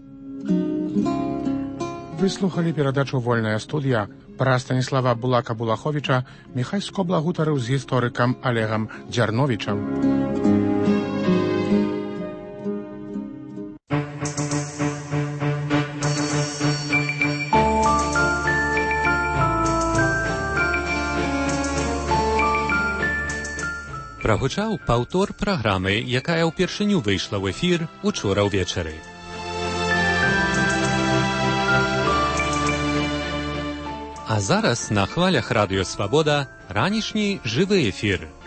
Вы слухали перадачу «Вольная студія». Пра Станіслава Булака Балаховіча Міхай Скобла гутарыў з гісторыкам Олегам Дзярновічам. Прагучаў паўтор праграмы, якая ўпершыню выйшла ў эфір учора ўвечары. А зараз на хвалях Радыё Свабода ранішні жывы эфір.